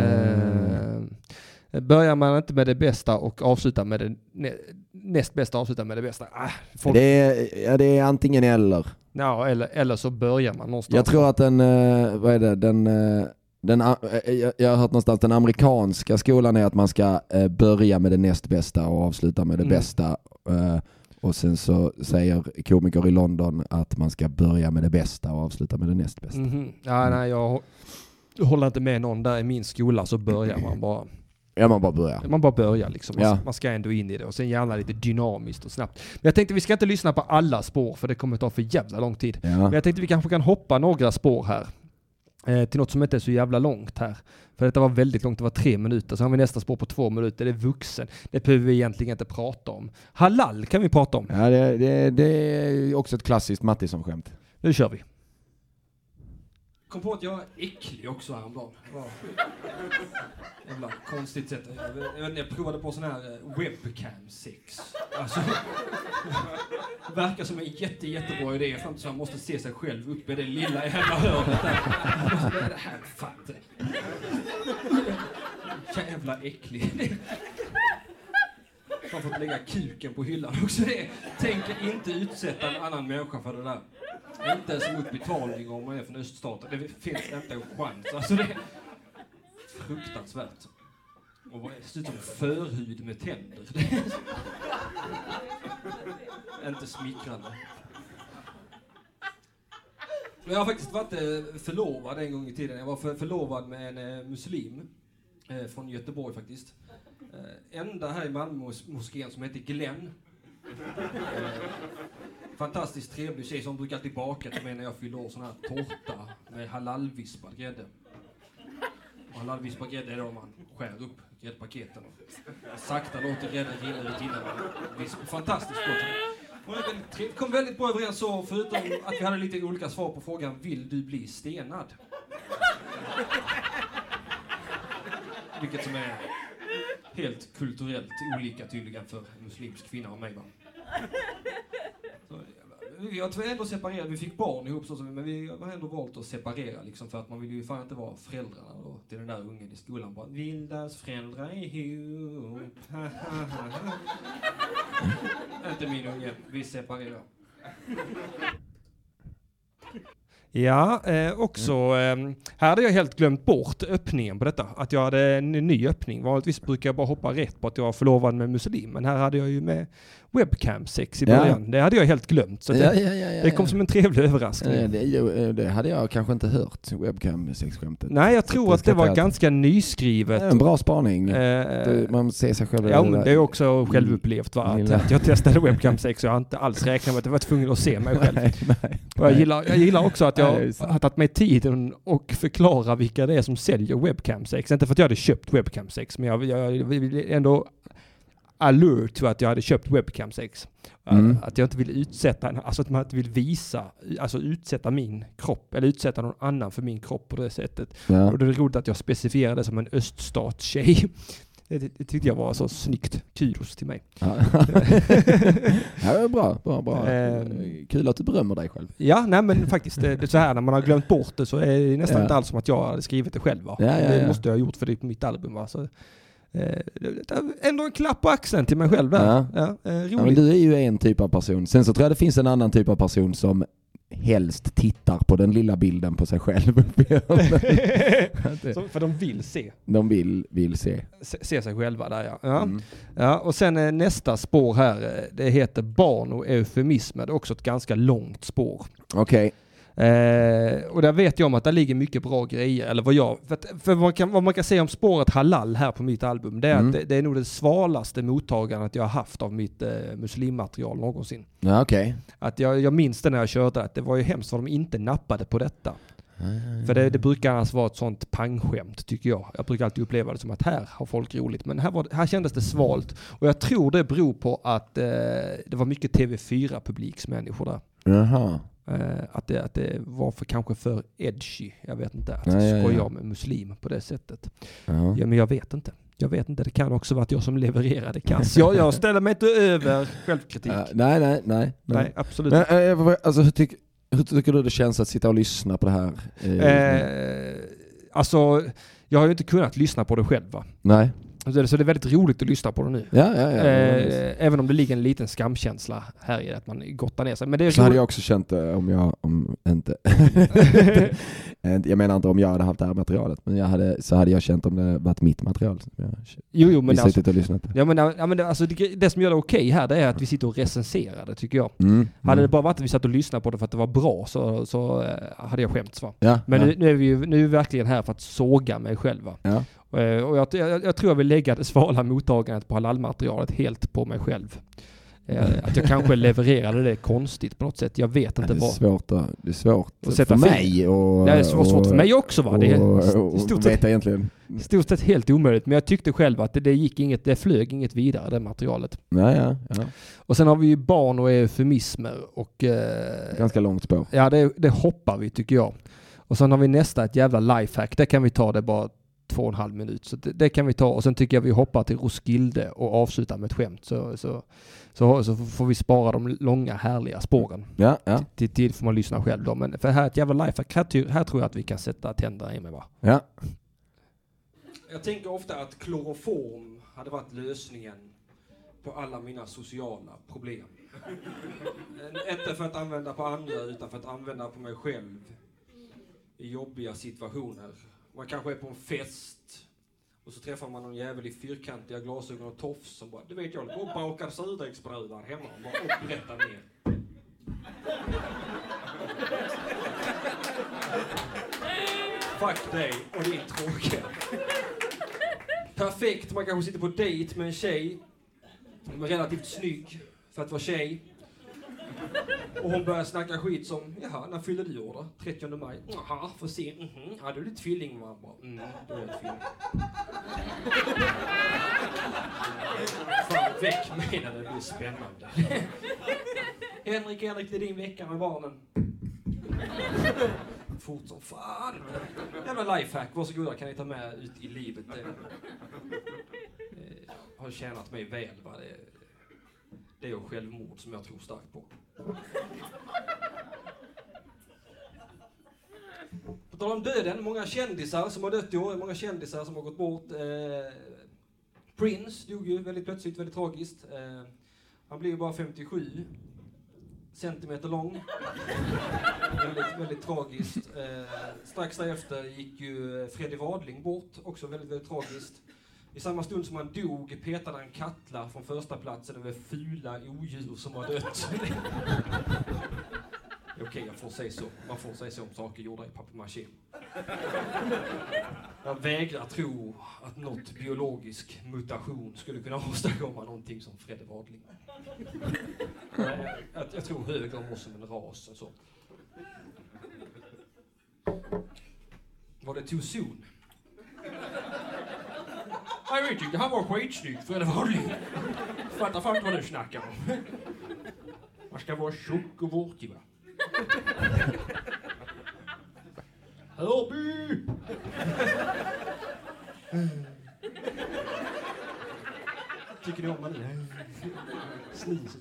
Börjar man inte med det bästa och avslutar med det näst bästa, avslutar med det bästa. Det är antingen eller. Ja, eller så börjar man någonstans. Jag tror att jag har hört någonstans den amerikanska skolan är att man ska börja med det näst bästa och avsluta med det bästa. Och sen så säger komiker i London att man ska börja med det bästa och avsluta med det näst bästa. Ja, nej, jag håller inte med någon där i min skola, så börjar man bara. Ja, man bara börjar. Man bara börjar liksom. Man ska ändå in i det och sen gärna lite dynamiskt och snabbt. Men jag tänkte vi ska inte lyssna på alla spår för det kommer ta för jävla lång tid. Ja. Men jag tänkte vi kanske kan hoppa några spår här. Till något som inte är så jävla långt här. För detta var väldigt långt, det var 3 minuter. Så har vi nästa spår på 2 minuter, det är vuxen. Det behöver vi egentligen inte prata om. Halal kan vi prata om. Ja, det är också ett klassiskt Mattisson-skämt. Nu kör vi. kom på att jag är äcklig också häromdagen. Jävla konstigt sätt. Jag provade på sån här webcam-sex. Alltså, det verkar som en jättebra idé fram tills man måste se sig själv uppe i det lilla jävla hörnet där. Det här fattar. Jävla äcklig. Man får lägga kuken på hyllan också. Tänker inte utsätta en annan människa för det där. Inte ens mot betalning om man är från öststaten. Det finns inte en chans. Alltså det är fruktansvärt. Och det ser ut som förhud med tänder. Inte smickrande. Men jag har faktiskt varit förlovad en gång i tiden. Jag var förlovad med en muslim från Göteborg faktiskt. Enda här i Malmö-moskén som heter Glenn. Fantastiskt trevlig tjej som brukar alltid baka till mig när jag fyller år, sån här tårta med halalvispad grädde. Och halalvispad grädde är då man skär upp gräddpaketen och sakta låter grädden rinna ut innan man vispar. Fantastiskt gott. Och kom väldigt bra överens så, förutom att vi hade lite olika svar på frågan: vill du bli stenad? Vilket som är helt kulturellt olika tydligen för en muslimsk kvinna och mig, va? Så, jag tror ändå separerade, vi fick barn ihop så, men vi har ändå valt att separera liksom, för att man vill ju fan inte vara föräldrarna då, till den där ungen i skolan bara: vildas föräldrar ihop. Inte min unge, vi separerar. Ja, också här hade jag helt glömt bort öppningen på detta. Att jag hade en ny öppning. Vanligtvis brukar jag bara hoppa rätt på att jag var förlovad med muslim. Men här hade jag ju med webcam-sex i början. Ja. Det hade jag helt glömt. Så det kom som en trevlig överraskning. Det hade jag kanske inte hört, webcam-sex-skämtet. Nej, jag tror att det var ganska nyskrivet. En bra spaning. Man ser sig själv. Ja, men det är också självupplevt, va? Att jag testade webcam-sex och jag inte alls räknat med att jag var tvungen att se mig själv. Nej. Och jag gillar också att jag har tagit mig tiden och förklara vilka det är som säljer webcam-sex. Inte för att jag hade köpt webcam-sex, men jag vill ändå alert till att jag hade köpt webcam-sex. Att jag inte vill utsätta, alltså att man inte vill visa, alltså utsätta min kropp eller utsätta någon annan för min kropp på det sättet. Ja. Och det är roligt att jag specifierade det som en öststatstjej. Det tyckte jag var så snyggt. Kudos till mig. Ja, bra. Kul att du berömmer dig själv. Ja, nej men faktiskt. Det är så här, när man har glömt bort det så är det nästan inte alls som att jag hade skrivit det själv. Va? Det måste jag ha gjort för det på mitt album. Va? Så, ändå en klapp på axeln till mig själv där. Roligt. Men du är ju en typ av person. Sen så tror jag det finns en annan typ av person som helst tittar på den lilla bilden på sig själv. För de vill se. De vill se. Se sig själva där, ja. Ja, och sen nästa spår här, det heter barn och eufemismer. Det är också ett ganska långt spår. Okej. Och där vet jag om att det ligger mycket bra grejer, eller vad man kan säga om spåret halal här på mitt album, det är att det är nog det svalaste mottagandet jag har haft av mitt muslimmaterial någonsin. Ja, okej. Att jag minns det när jag körde, att det var ju hemskt för de inte nappade på detta. För det brukar annars vara ett sånt pangskämt, tycker jag. Jag brukar alltid uppleva det som att här har folk roligt. Men här kändes det svalt. Och jag tror det beror på att det var mycket TV4-publiksmänniskor där. Jaha. Att det var kanske för edgy. Jag vet inte. Att skoja med muslim på det sättet. Ja, men jag vet inte. Det kan också vara att jag som levererade kass. Jag ställer mig inte över självkritik. Nej, absolut. Men, alltså, hur tycker du det känns att sitta och lyssna på det här? Alltså, jag har ju inte kunnat lyssna på det själv, va? Nej. Så det är väldigt roligt att lyssna på det nu. Ja. Även om det ligger en liten skamkänsla här i att man gottar ner sig. Men det är så hade jag också känt om inte. Jag menar inte om jag hade haft det här materialet, men så hade jag känt om det varit mitt material. Jo, men alltså, och lyssnat på. Ja, men alltså, det som gör det okej här, det är att vi sitter och recenserar det, tycker jag. Hade det bara varit att vi satt och lyssnade på det för att det var bra, så hade jag skämts, va? Ja, men nu är vi verkligen här för att såga mig själva. Ja. Och jag tror jag vill lägga det svala mottagandet på halalmaterialet helt på mig själv. Att jag kanske levererade det konstigt på något sätt. Jag vet inte vad. Det är svårt för mig. Det är svårt för mig också, va? Det är i stort sett helt omöjligt. Men jag tyckte själv att det flög inget vidare, det materialet. Ja. Och sen har vi ju barn och eufemismer. Och, ganska långt spår. Ja, det hoppar vi, tycker jag. Och sen har vi nästa, ett jävla lifehack. Det kan vi ta, det bara 2,5 minut. Så det kan vi ta. Och sen tycker jag vi hoppar till Roskilde och avslutar med ett skämt. Så får vi spara de långa härliga spåren. Ja. Till får man lyssna själv då. Men för här ett jävla lifehack. Här tror jag att vi kan sätta tänderna i med, va? Ja. Jag tänker ofta att kloroform hade varit lösningen på alla mina sociala problem. Inte för att använda på andra utan för att använda på mig själv i jobbiga situationer. Man kanske är på en fest och så träffar man någon jävel i fyrkantiga glasögon och tofs som bara, du vet, jag håller på och bakar surdegsbröd där hemma och bara upprättar ner. Fuck dig och din tråkiga. Perfekt, man kanske sitter på dejt med en tjej. Hon är relativt snygg för att vara tjej. Och hon börjar snacka skit som, jaha, när fyller du år då? 30 maj. Jaha, får se. Ja, du är lite tvilling, man bara. Då är jag tvilling. Fan, väck mig när det blir spännande. Henrik, det är din vecka med barnen. Fort som fan. Jävla lifehack, varsågoda, kan ni ta med ut i livet. Har tjänat mig väl, va? Det är självmord som jag tror starkt på. På tal om döden, många kändisar som har dött i år, många kändisar som har gått bort. Prince dog ju väldigt plötsligt, väldigt tragiskt. Han blev ju bara 57 centimeter lång. Väldigt, väldigt tragiskt. Strax därefter gick ju Freddie Wadling bort, också väldigt, väldigt tragiskt. I samma stund som han dog petade han kattlar från första platsen över fula odjur som har dött. Okej, jag får säga så. Man får säga så om saker gjorda i papier-maché. Jag vägrar tro att något biologisk mutation skulle kunna åstadkomma någonting som Freddie Wadling. Jag tror högre om oss som en ras och så. Var det too soon? Jag vet inte, han var skitsnygg för det var det. Fattar fan vad du snackar om. Man ska vara tjock och vårtig, va? Hörby! Tycker ni om man sniser?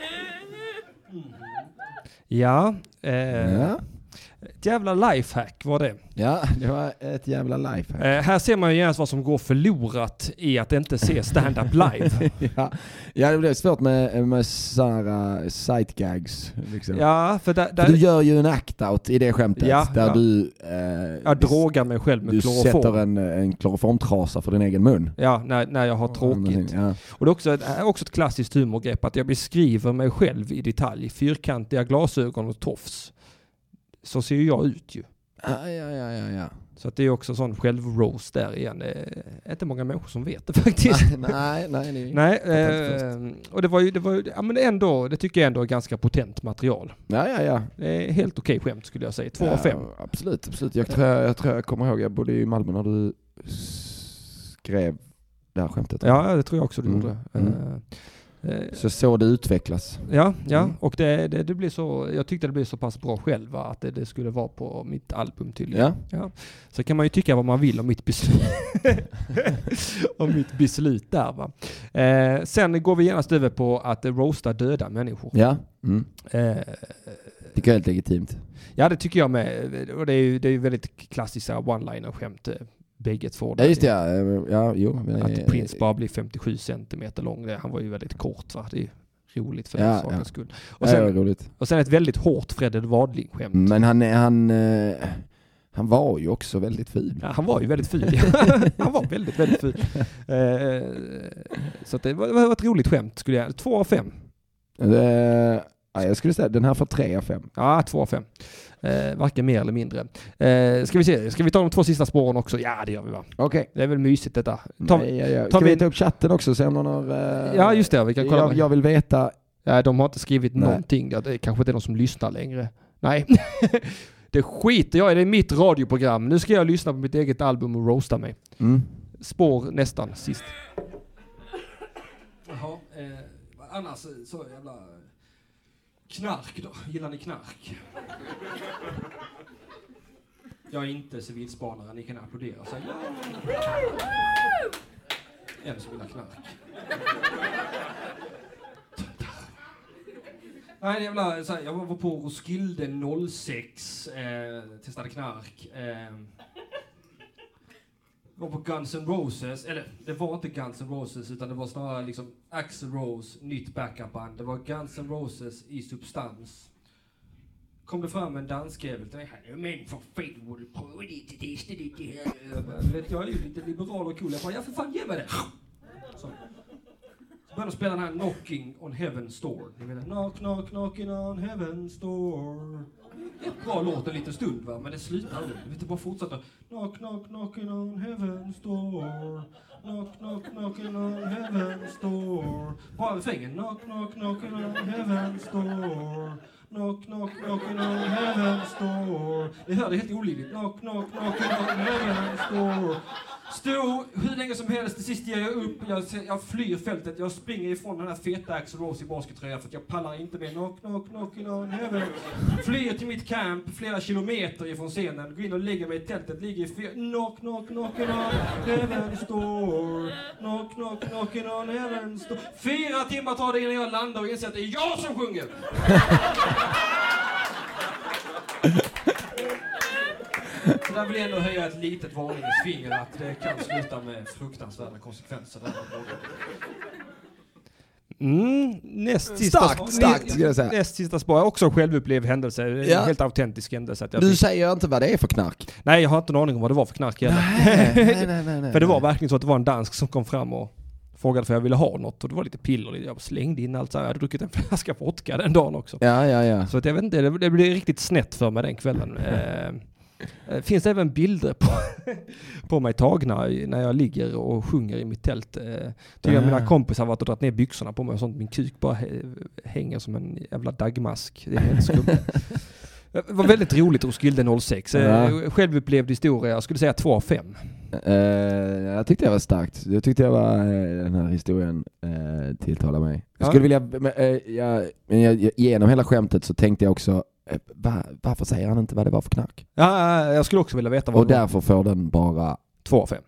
Ja, ett jävla lifehack var det. Ja, det var ett jävla lifehack. Här ser man ju genast vad som går förlorat i att inte se stand-up live. Ja, det blir svårt med sådana sightgags. Liksom. Ja, för du gör ju en act-out i det skämtet. Där du... jag drogar mig själv med kloroform. Du sätter en kloroformtrasa för din egen mun. Ja, när jag har tråkigt. Ja. Och det är också ett klassiskt humorgrepp att jag beskriver mig själv i detalj. Fyrkantiga glasögon och tofs. Så ser ju jag ut ju. Ja. Så att det är också sån självroast där igen. Det är inte många människor som vet det faktiskt. Nej. Och det var ju, ja men ändå, det tycker jag ändå är ganska potent material. Ja. Det är helt okej skämt skulle jag säga. 2 av 5. Absolut. Jag tror jag kommer ihåg, jag bodde i Malmö när du skrev det här skämtet. Ja, det tror jag också du gjorde. Så det utvecklas. Ja. Och det blir så, jag tyckte det blev så pass bra själv att det skulle vara på mitt album tydligen. Ja. Så kan man ju tycka vad man vill om mitt beslut. om mitt beslut där, va. Sen går vi genast över på att roasta döda människor. Ja. Det är helt legitimt. Ja, det tycker jag med. Och det är ju väldigt klassiska one-liner-skämt. Bägget får det. Ja, just det. Ja, jo. Att Prince bara blir 57 centimeter lång. Han var ju väldigt kort, va? Det är roligt för den sakens skull. Och sen ett väldigt hårt Freddie Wadling-skämt. Men han var ju också väldigt ful. Ja, han var ju väldigt ful. Han var väldigt, väldigt ful. Så att det var ett roligt skämt, skulle jag. 2 av 5. Jag skulle säga den här får 3 av 5. Ja, 2 av 5. Varken mer eller mindre. Ska vi ta de 2 sista spåren också? Ja, det gör vi, va? Okej. Det är väl mysigt detta. Ska vi ta upp chatten också? Se om någon har... Ja, just det. Vi kan kolla. Jag vill veta... Ja, de har inte skrivit någonting. Det är kanske inte de som lyssnar längre. Nej. Det skiter jag i. Det är mitt radioprogram. Nu ska jag lyssna på mitt eget album och roasta mig. Spår nästan sist. Jaha. Annars så jävla... Knark då? Gillar ni knark? Jag är inte civilspanare, ni kan applådera. Så en som vill ha knark. Nej, jävla, så här, jag var på Roskilde 06, testade knark. Var på Guns N' Roses, eller det var inte Guns N' Roses utan det var snarare liksom Axl Rose, nytt backupband. Det var Guns N' Roses i substans. Kom det fram en danskjävel till mig, men för fan, prova lite, testa lite här. Jag är ju lite liberal och cool. Jag bara, ja för fan, ge mig det. Så började spela den här Knocking on Heaven's Door. Ni vet, knock, knock, knocking on Heaven's Door. Ett bra låt en liten stund, va? Men det slutar aldrig. Vi vet, det bara fortsätter. Knock, knock, knocking on Heaven's Door. Knock, knock, knocking on Heaven's Door. Bara refrängen. Knock, knock, knocking on Heaven's Door. Knock, knock, knocking on Heaven's Door. Ni hör det helt olidligt. Knock, knock, knocking on Heaven's Door. Stod hur länge som helst, till sist ger jag upp, jag flyr fältet, jag springer ifrån den här feta Axl Rose i baskettröja för att jag pallar inte med. Knock, knock, knocking on heaven. Flyr till mitt camp flera kilometer ifrån scenen, går in och lägger mig i tältet, ligger i knock, knock, knocking on heaven's door. Knock, knock, knocking on heaven's door. 4 timmar tar det innan jag landar och inser att det är jag som sjunger. Så där vill jag ändå höja ett litet varningens finger att det kan sluta med fruktansvärda konsekvenser. Näst sista spår är också en självupplevd händelse. En helt autentisk händelse. Att du säger inte vad det är för knark? Nej, jag har inte en aning om vad det var för knark heller. Nej. För det var verkligen så att det var en dansk som kom fram och frågade för jag ville ha något. Och det var lite piller. Jag slängde in allt så här. Jag hade druckit en flaska vodka den dagen också. Ja. Så att jag vet inte, det blev riktigt snett för mig den kvällen. Finns även bilder på mig tagna när jag ligger och sjunger i mitt tält. Mina kompisar har varit och dragit ner byxorna på mig och sånt. Min kuk bara hänger som en jävla dagmask. Det är helt skumt. Det var väldigt roligt Roskilde 06. Självupplevd historia. Jag skulle säga 2 av 5. Jag tyckte jag var starkt. Jag tyckte den här historien tilltalar mig. Jag skulle vilja genom hela skämtet så tänkte jag också varför säger han inte vad det var för knark? Ja, jag skulle också vilja veta vad. Och därför får den bara 2 av 5.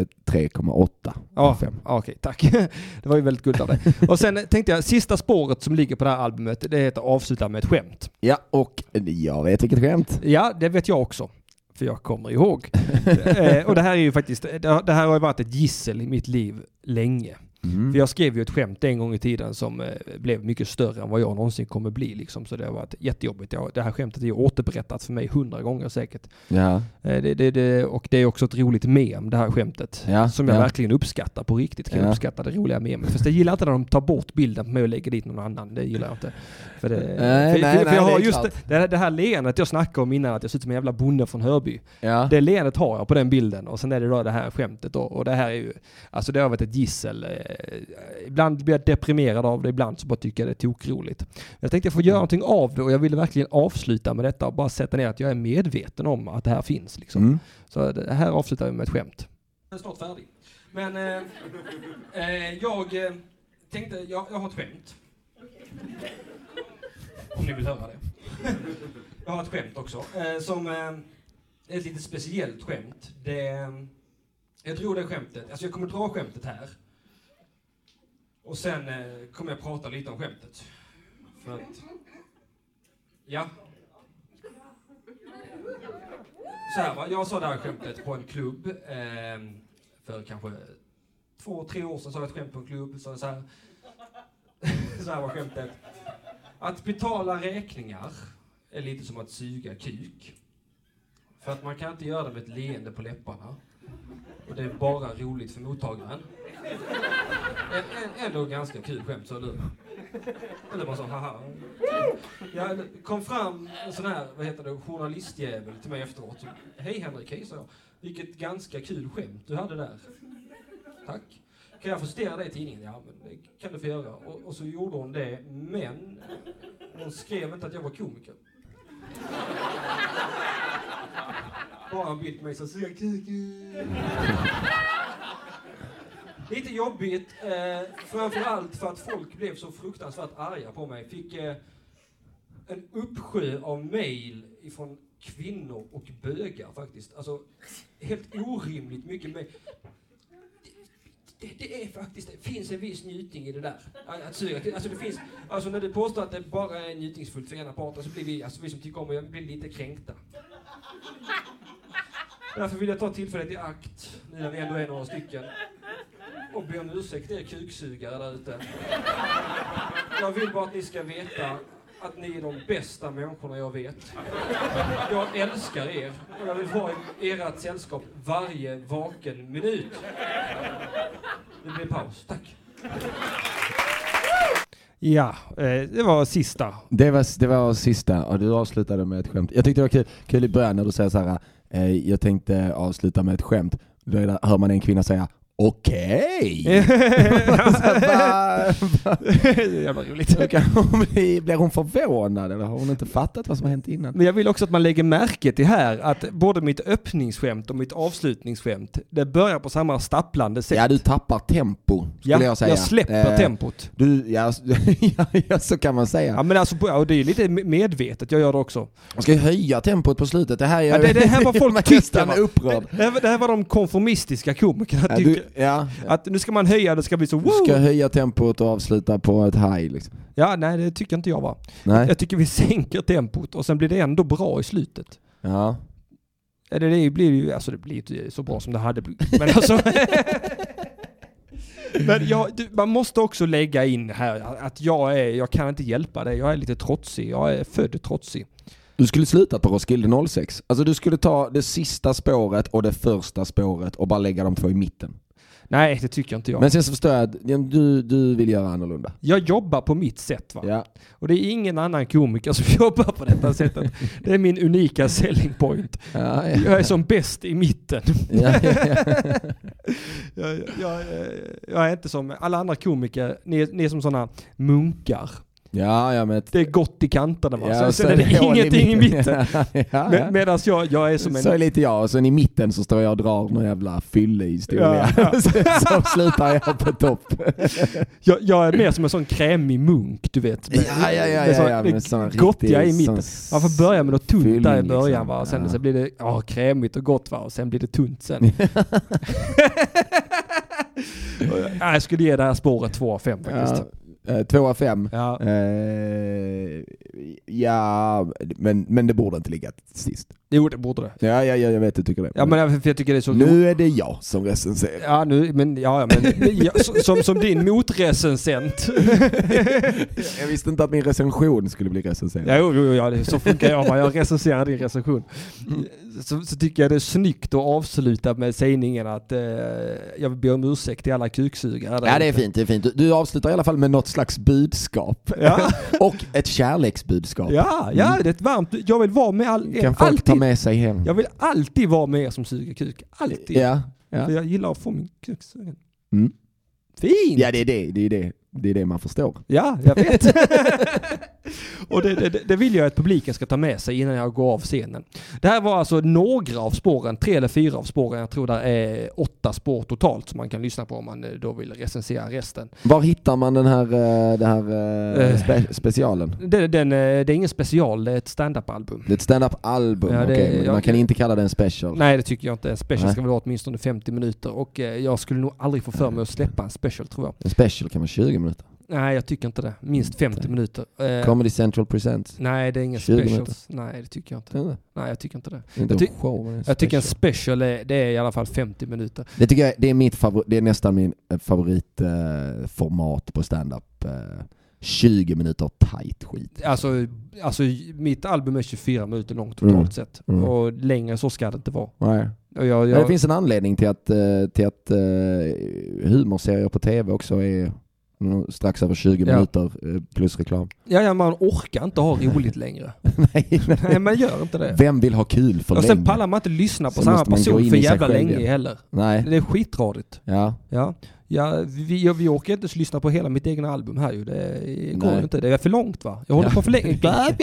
3,8 av 5. Okej, tack. Det var ju väldigt gulligt av dig. Och sen tänkte jag, sista spåret som ligger på det här albumet, det heter Avsluta med ett skämt. Ja, och jag vet vilket skämt. Ja, det vet jag också. För jag kommer ihåg. Och det här är ju faktiskt, det här har ju varit ett gissel i mitt liv länge. För jag skrev ju ett skämt en gång i tiden som blev mycket större än vad jag någonsin kommer bli. Liksom. Så det har varit jättejobbigt. Det här skämtet är ju återberättat för mig 100 gånger säkert. Ja. Och det är också ett roligt mem, det här skämtet. Ja. Som jag verkligen uppskattar på riktigt. Kan jag uppskatta det roliga memet. Fast jag gillar inte när de tar bort bilden på mig och lägger dit någon annan. Det gillar jag inte. För jag har just det här leendet jag snackade om innan, att jag ser ut som en jävla bonde från Hörby. Ja. Det leendet har jag på den bilden. Och sen är det då det här skämtet. Och det här är ju, alltså det har varit ett gissel. Ibland blir jag deprimerad av det, ibland så bara tycker jag det är tokroligt. Jag tänkte jag får göra någonting av det och jag ville verkligen avsluta med detta och bara sätta ner att jag är medveten om att det här finns. Liksom. Så det här avslutar vi med ett skämt. Jag är snart färdig. Men jag tänkte, jag har ett skämt. Om ni vill höra det. Jag har ett skämt också. Som är ett lite speciellt skämt. Jag tror det skämtet, alltså jag kommer dra skämtet här. Och sen kommer jag prata lite om skämtet. För att... Ja. Så här va, jag sa det här skämtet på en klubb. För kanske 2-3 år sedan sa jag ett skämt på en klubb. Så här var skämtet. Att betala räkningar är lite som att suga kuk. För att man kan inte göra det med ett leende på läpparna. Och det är bara roligt för mottagaren. Ändå ganska kul skämt, så eller? Eller bara så, haha. Jag kom fram en sån här, journalistjävel till mig efteråt. Hej Henrik, hej, sa jag. Vilket ganska kul skämt du hade där. Tack. Kan jag få citera det i tidningen? Ja, men det kan du få göra. Och så gjorde hon det, men hon skrev inte att jag var komiker. Bara en bild på mig så ser jag kuken. Lite jobbigt, framförallt för att folk blev så fruktansvärt arga på mig. Fick en uppsjö av mejl ifrån kvinnor och bögar faktiskt. Alltså, helt orimligt mycket mer. Det är faktiskt, det finns en viss njutning i det där. Att suga. Alltså det finns, alltså när du påstår att det bara är njutningsfullt för ena parten så blir vi, alltså vi som tycker om det, blir lite kränkta. Därför vill jag ta tillfället i akt, nu när vi ändå är några stycken, och be om ursäkt er kuksugare där ute. Jag vill bara att ni ska veta att ni är de bästa människorna jag vet. Jag älskar er och jag vill vara i ert sällskap varje vaken minut. Det blir paus, tack. Ja, det var sista. Det var sista och du avslutade med ett skämt. Jag tyckte det var kul i början när du säger så här, jag tänkte avsluta med ett skämt. Då hör man en kvinna säga okej. Jävla roligt. Blir hon förvånad eller har hon inte fattat vad som har hänt innan? Men jag vill också att man lägger märke till här att både mitt öppningsskämt och mitt avslutningsskämt, det börjar på samma stapplande sätt. Ja, du tappar tempo skulle jag säga. Jag släpper tempot. Ja, så kan man säga. Ja, men alltså, och det är lite medvetet, jag gör det också. Man ska ju höja tempot på slutet. Det här var folk tyckte. Upprörd. Det här var de konformistiska komikerna tycker. Att nu ska man höja, det ska bli så wow. Du ska höja tempot och avsluta på ett high liksom. Ja, nej det tycker inte jag va. Nej. Jag tycker vi sänker tempot och sen blir det ändå bra i slutet. Ja. Det blir ju, alltså det blir inte så bra som det hade blivit. Men alltså men man måste också lägga in här att jag kan inte hjälpa det. Jag är lite trotsig. Jag är född trotsig. Du skulle sluta på Roskilde 06. Alltså du skulle ta det sista spåret och det första spåret och bara lägga de två i mitten. Nej, det tycker inte jag. Men sen så förstår jag att du vill göra annorlunda. Jag jobbar på mitt sätt va? Ja. Och det är ingen annan komiker som jobbar på detta sättet. Det är min unika selling point. Ja. Jag är som bäst i mitten. Ja. Jag är inte som alla andra komiker. Ni är som sådana munkar. Ja, men det är gott i kanterna va? Ja, sen är det ingenting i mitten. Ja. Medan jag är som en... Så är lite jag, och sen i mitten så står jag och drar någon jävla fyllehistoria. Ja. Så slutar jag på topp. Jag är mer som en sån krämig munk, du vet. Med sån gottiga i mitten. Man får börja med något tunt där i början liksom. Va? Sen så blir det krämigt och gott va? Och sen blir det tunt sen. Jag skulle ge det här spåret 2 av 5 faktiskt. 2 av 5. Ja. Men det borde inte ligga sist. Jo, det borde det. Ja, jag vet, du tycker det. Ja, men jag tycker det är så. Nu är det jag som recenserar. Ja, som din motrecensent. Jag visste inte att min recension skulle bli recenserad. Ja, så funkar jag recenserar din recension. Så tycker jag det är snyggt att avsluta med sägningen att jag vill be om ursäkt till alla kuksugare. Ja, det är fint. Du avslutar i alla fall med något slags budskap. Ja. Och ett kärleksbudskap. Ja, det är ett varmt. Jag vill vara med kan folk ta med sig hem. Jag vill alltid vara med er som suger kuk. Alltid. Ja. För jag gillar att få min kuk sugen. Mm. Fint! Ja, det är det man förstår. Ja, jag vet. Och det vill jag att publiken ska ta med sig innan jag går av scenen. Det här var alltså några av spåren, 3 eller 4 av spåren. Jag tror det är 8 spår totalt som man kan lyssna på om man då vill recensera resten. Var hittar man den här specialen? Det är ingen special, det är ett stand-up-album. Det är ett stand-up-album, ja, okej. Man kan inte kalla det en special. Nej, det tycker jag inte. En special ska väl vara åtminstone 50 minuter. Och jag skulle nog aldrig få för mig att släppa en special, tror jag. En special kan vara 20 minuter. Nej, jag tycker inte det. Minst 50 minuter. Comedy Central Presents. Nej, det är ingen specials. Nej, det tycker jag inte. Nej, jag tycker inte det. Jag tycker en special det är i alla fall 50 minuter. Det tycker jag, det är nästan min favoritformat på stand-up. 20 minuter tight skit. Alltså mitt album är 24 minuter långt totalt sett. Och längre så ska det inte vara. Nej. Det finns en anledning till att humorserier på tv också är strax över 20 minuter plus reklam. Ja, man orkar inte ha roligt längre. Nej, man gör inte det. Vem vill ha kul för länge? Och sen pallar man inte lyssna på samma person för jävla länge heller. Nej. Det är skitradigt. Ja. Vi orkar inte lyssna på hela mitt egna album här ju. Det går inte. Det är för långt va? Jag håller på för länge.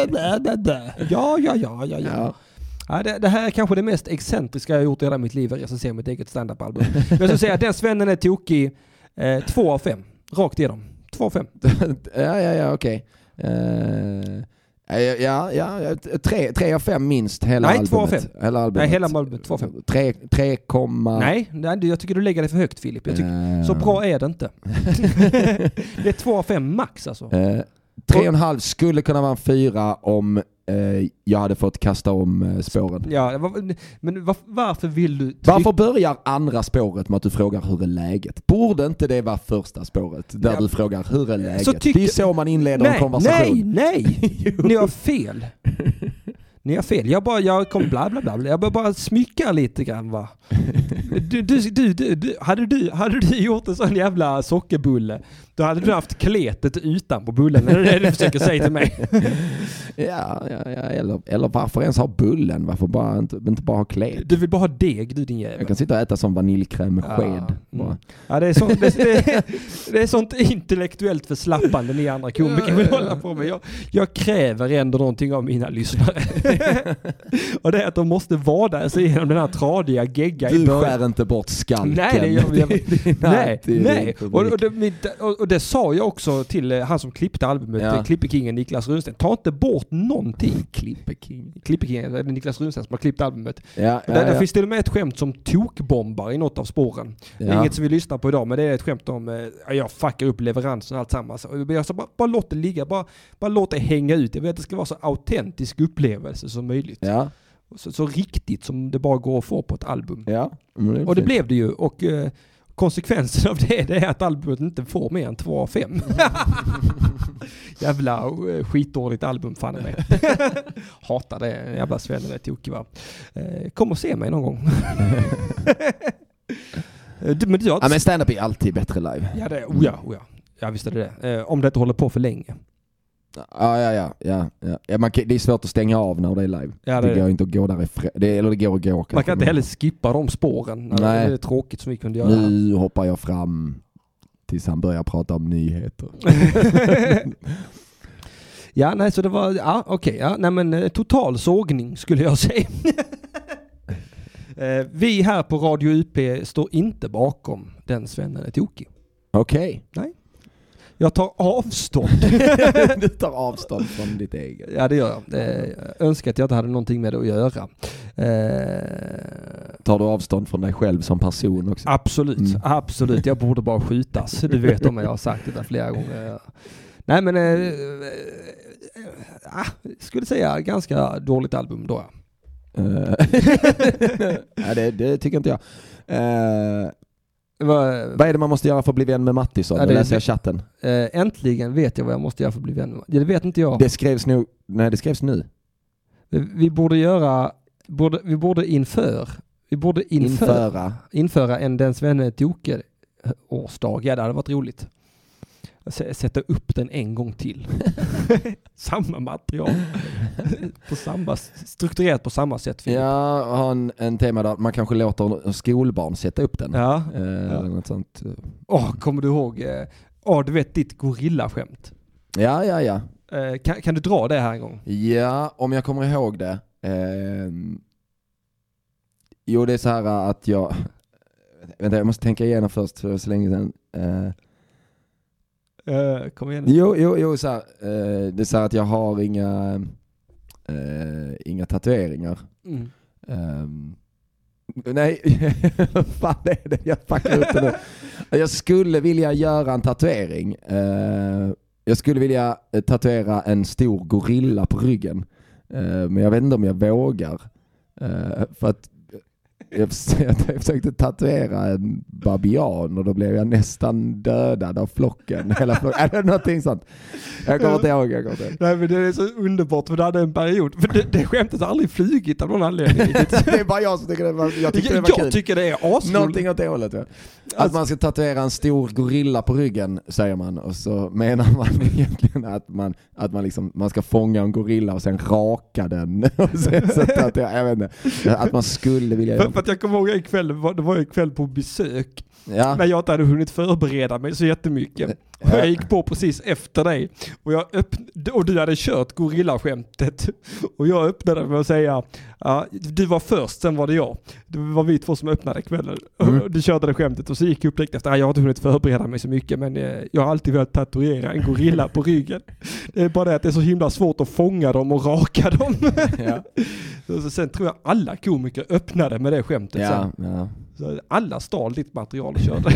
Ja. Ja, det här är kanske det mest excentriska jag har gjort i hela mitt liv. Jag ska se mitt eget stand-up-album. Jag ska säga att den svennen är tokig 2 av 5. Rakt igenom. 2 av 5. Ja, okej. Ja, 3 av 5 minst hela albumet. 2 av 5. Hela albumet. Nej, hela albumet 2 av 5. 3, Nej, jag tycker du lägger det för högt, Filip. Så bra är det inte. Det är 2 av 5 max alltså. 3,5 skulle kunna vara en 4 om jag hade fått kasta om spåren. Ja, men varför vill du... Varför börjar andra spåret med att du frågar hur är läget? Borde inte det vara första spåret där du frågar hur är läget? Det är så man inleder en konversation. Nej! Ni har fel. Jag kom bla bla bla. Jag bara smycka lite grann, va. Hade du gjort en sån jävla sockerbulle, då hade du haft kletet utan på bullen. Är det du försöker säga till mig? Ja, eller varför ens ha bullen? Varför inte bara ha klet? Du vill bara ha deg, du din jävel. Jag kan sitta och äta som vaniljkräm med sked. Ja, det är sånt intellektuellt förslappande ni andra komiker vill hålla på med. Jag kräver ändå någonting av mina lyssnare. Och det är att de måste vada sig igenom den här tradiga gegga i början. Du skär inte bort skalken. Nej, det gör jag. Nej. Och det sa jag också till han som klippte albumet, Klippekingen Niklas Runsten. Ta inte bort någonting. Klippekingen, det är Niklas Runsten som har klippt albumet. Där finns till och med ett skämt som tokbombar i något av spåren. Det är inget som vi lyssnar på idag, men det är ett skämt om jag fuckar upp leveransen och allt sammans. Jag sa bara låt det ligga, bara låt det hänga ut. Jag vet att det ska vara så autentisk upplevelse som möjligt. Ja. Så riktigt som det bara går att få på ett album. Ja. Och det blev det ju. Och konsekvensen av det är att albumet inte får mer än 2 av 5. Jävla skitdåligt album, fan är med. Hatar det. Jävla Sven är tokig, va. Kom och se mig någon gång. Men stand-up är alltid bättre live. Ja, det är, ja, visst är det. Om det inte håller på för länge. Ja. Det är svårt att stänga av när det är live. Ja, det går inte att gå därifrån. Det går att gå. Man kan inte heller skippa de spåren. Nej. Det är tråkigt som vi kunde göra. Nu hoppar jag fram tills han börjar prata om nyheter. Ja, nej, så det var... okej. Nej, men total sågning skulle jag säga. Vi här på Radio UP står inte bakom den Svennen är tokig. Okej. Nej. Jag tar avstånd. Du tar avstånd från ditt eget. Ja, det gör jag. Jag önskar att jag inte hade någonting med det att göra. Tar du avstånd från dig själv som person också? Absolut, absolut. Jag borde bara skjutas. Du vet om jag har sagt det där flera gånger. Nej, men skulle säga ganska dåligt album då. Nej, det tycker inte jag. Vad är det man måste göra för att bli vän med Mattisson? Ja, läser jag chatten. Äntligen vet jag vad jag måste göra för att bli vän med. Det vet inte jag. Det skrevs nu. Nej, det skrevs nu. Vi borde införa en Den Svenne Toker årsdag. Ja, det hade varit roligt. Sätta upp den en gång till. Samma material. Strukturerat på samma sätt. Ja, har en tema där man kanske låter skolbarn sätta upp den. Ja. Eller något sånt. Kommer du ihåg? Du vet ditt gorilla-skämt. Ja. Kan du dra det här en gång? Ja, om jag kommer ihåg det. Jo, det är så här att jag måste tänka igenom först för så länge sedan. Kom igen. Jo, så här, det är så här att jag har inga tatueringar. Nej, fan är det? Jag packar ut det nu. Jag skulle vilja göra en tatuering. Jag skulle vilja tatuera en stor gorilla på ryggen. Men jag vet inte om jag vågar. För att jag försökte tatuera en babian och då blev jag nästan dödad av flocken. Hela flocken. Är det någonting sånt? Jag kommer inte ihåg. Nej, men det är så underbart för det hade en period. För det skämtet har aldrig flugit av någon anledning. Det är bara jag som tycker det var kul. Jag tycker det är asroligt. Någonting åt det hållet. Ja. Att man ska tatuera en stor gorilla på ryggen, säger man. Och så menar man egentligen att man ska fånga en gorilla och sen raka den. Och sen så jag vet inte. Att man skulle vilja... För att jag kommer ihåg det var en kväll på besök. Ja. När jag inte hade hunnit förbereda mig så jättemycket. Och jag gick på precis efter dig. Och du hade kört gorillaskämtet. Och jag öppnade med att säga, du var först, sen var det jag. Det var vi två som öppnade kvällen. Och du körde det skämtet och så gick jag upp direkt efter. Jag har inte hunnit förbereda mig så mycket, men jag har alltid velat tatuera en gorilla på ryggen. Det är bara det att det är så himla svårt att fånga dem och raka dem. Ja. Så sen tror jag alla komiker öppnade med det skämtet sen. Ja. Så alla stal ditt material och körde.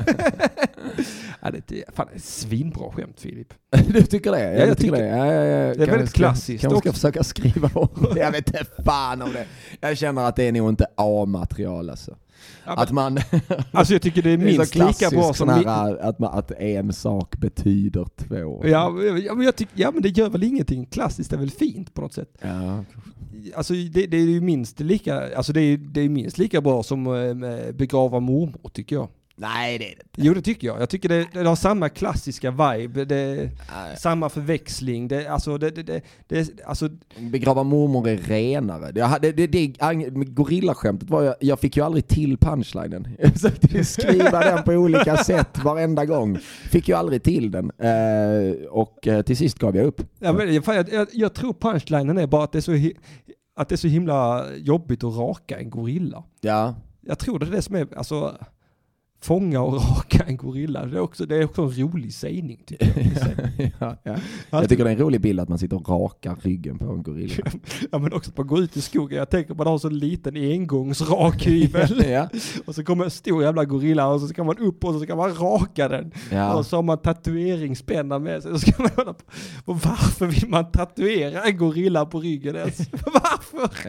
Det är svinbra skämt, Filip. Du tycker det? Ja, jag tycker det. Det är väldigt klassiskt. Kanske ska försöka skriva om det. Jag vet inte fan om det. Jag känner att det är nog inte A-material alltså. Ja, att man alltså jag tycker det är minst lika bra som att en sak betyder två. Ja, men jag tycker men det gör väl ingenting. Klassiskt är väl fint på något sätt. Ja. Alltså det är ju minst lika, alltså det är minst lika bra som begrava mormor, tycker jag. Nej, det är det inte. Jo, det tycker jag. Jag tycker det har samma klassiska vibe. Samma förväxling. Alltså begrava mormor är renare. Gorillaskämtet var jag fick ju aldrig till punchlinen. Jag försökte skriva den på olika sätt varenda gång. Fick ju aldrig till den. Och till sist gav jag upp. Ja, men jag tror punchlinen är bara att det är så himla jobbigt att raka en gorilla. Ja. Jag tror det är det som är, alltså, fånga och raka en gorilla. Det är också en rolig sägning, tycker jag. Ja. Jag tycker det är en rolig bild att man sitter och rakar ryggen på en gorilla. Ja, men också att man går ut i skogen. Jag tänker på att man har så en liten engångsrakhyvel. Ja. Och så kommer en stor jävla gorilla och så ska man upp och så ska man raka den. Ja. Och så har man tatueringspenna med sig. Och så ska man hålla på. Och varför vill man tatuera en gorilla på ryggen? Varför?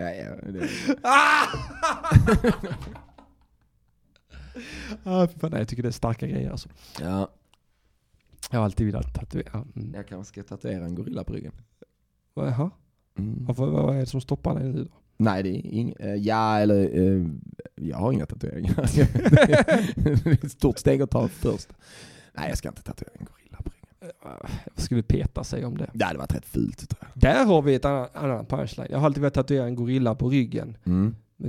Jag tycker det är starka grejer alltså. Ja. Jag har alltid velat tatuera. Jag kanske ska tatuera en gorilla på ryggen. Jaha. Vad är det som stoppar dig nu då? Nej, det är inget. Jag har inga tatueringar. Det är ett stort steg att ta först. Nej, jag ska inte tatuera en gorilla på ryggen. Jag skulle peta sig om det. Det hade varit rätt fult, tror jag. Där har vi ett annan punchline. Jag har alltid velat tatuera en gorilla på ryggen. Men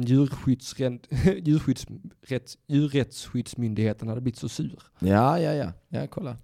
djurrättsskyddsmyndigheten hade blivit så sur. Ja, kolla.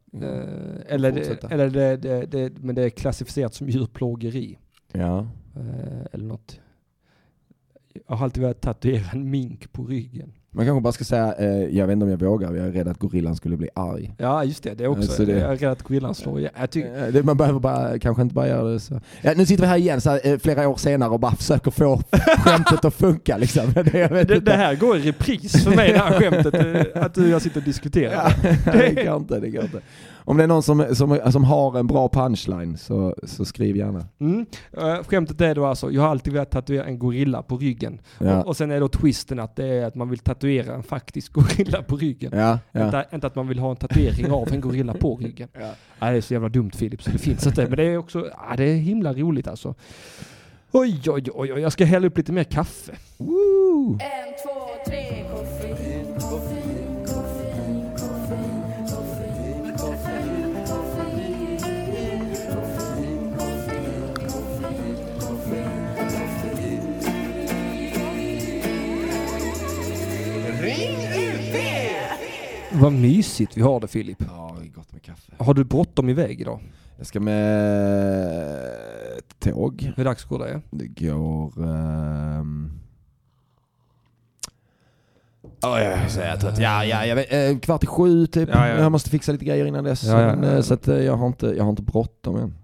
Men det är klassificerat som djurplågeri. Ja. Eller något. Jag har alltid velat tatuera en mink på ryggen. Man kanske bara ska säga, jag vet inte om jag vågar, jag är rädd att gorillan skulle bli arg. Ja, just det är också. Jag är rädd att gorillan slår. Man behöver kanske inte bara göra det så. Ja, nu sitter vi här igen så här, flera år senare och bara försöker få skämtet att funka. Liksom. Det här går i repris för mig, det här skämtet, att jag sitter och diskuterar. Ja, det går inte. Om det är någon som har en bra punchline så skriv gärna. Skämtet är då alltså, jag har alltid velat tatuera en gorilla på ryggen. Ja. Och sen är då twisten att det är att man vill tatuera en faktisk gorilla på ryggen. Ja. Inte att man vill ha en tatuering av en gorilla på ryggen. Ja. Det är så jävla dumt, Filip, så det finns inte. Men det är också, det är himla roligt alltså. Oj, jag ska hälla upp lite mer kaffe. Woo! 1, 2, 3, koffein. Vad mysigt vi har det, Filip. Ja, det är gott med kaffe. Har du bråttom iväg idag? Jag ska med tåg. Hur dags går det? Det går... jag säger att jag vet, 6:15 typ. Ja. Jag måste fixa lite grejer innan dess. Så att jag har inte bråttom än.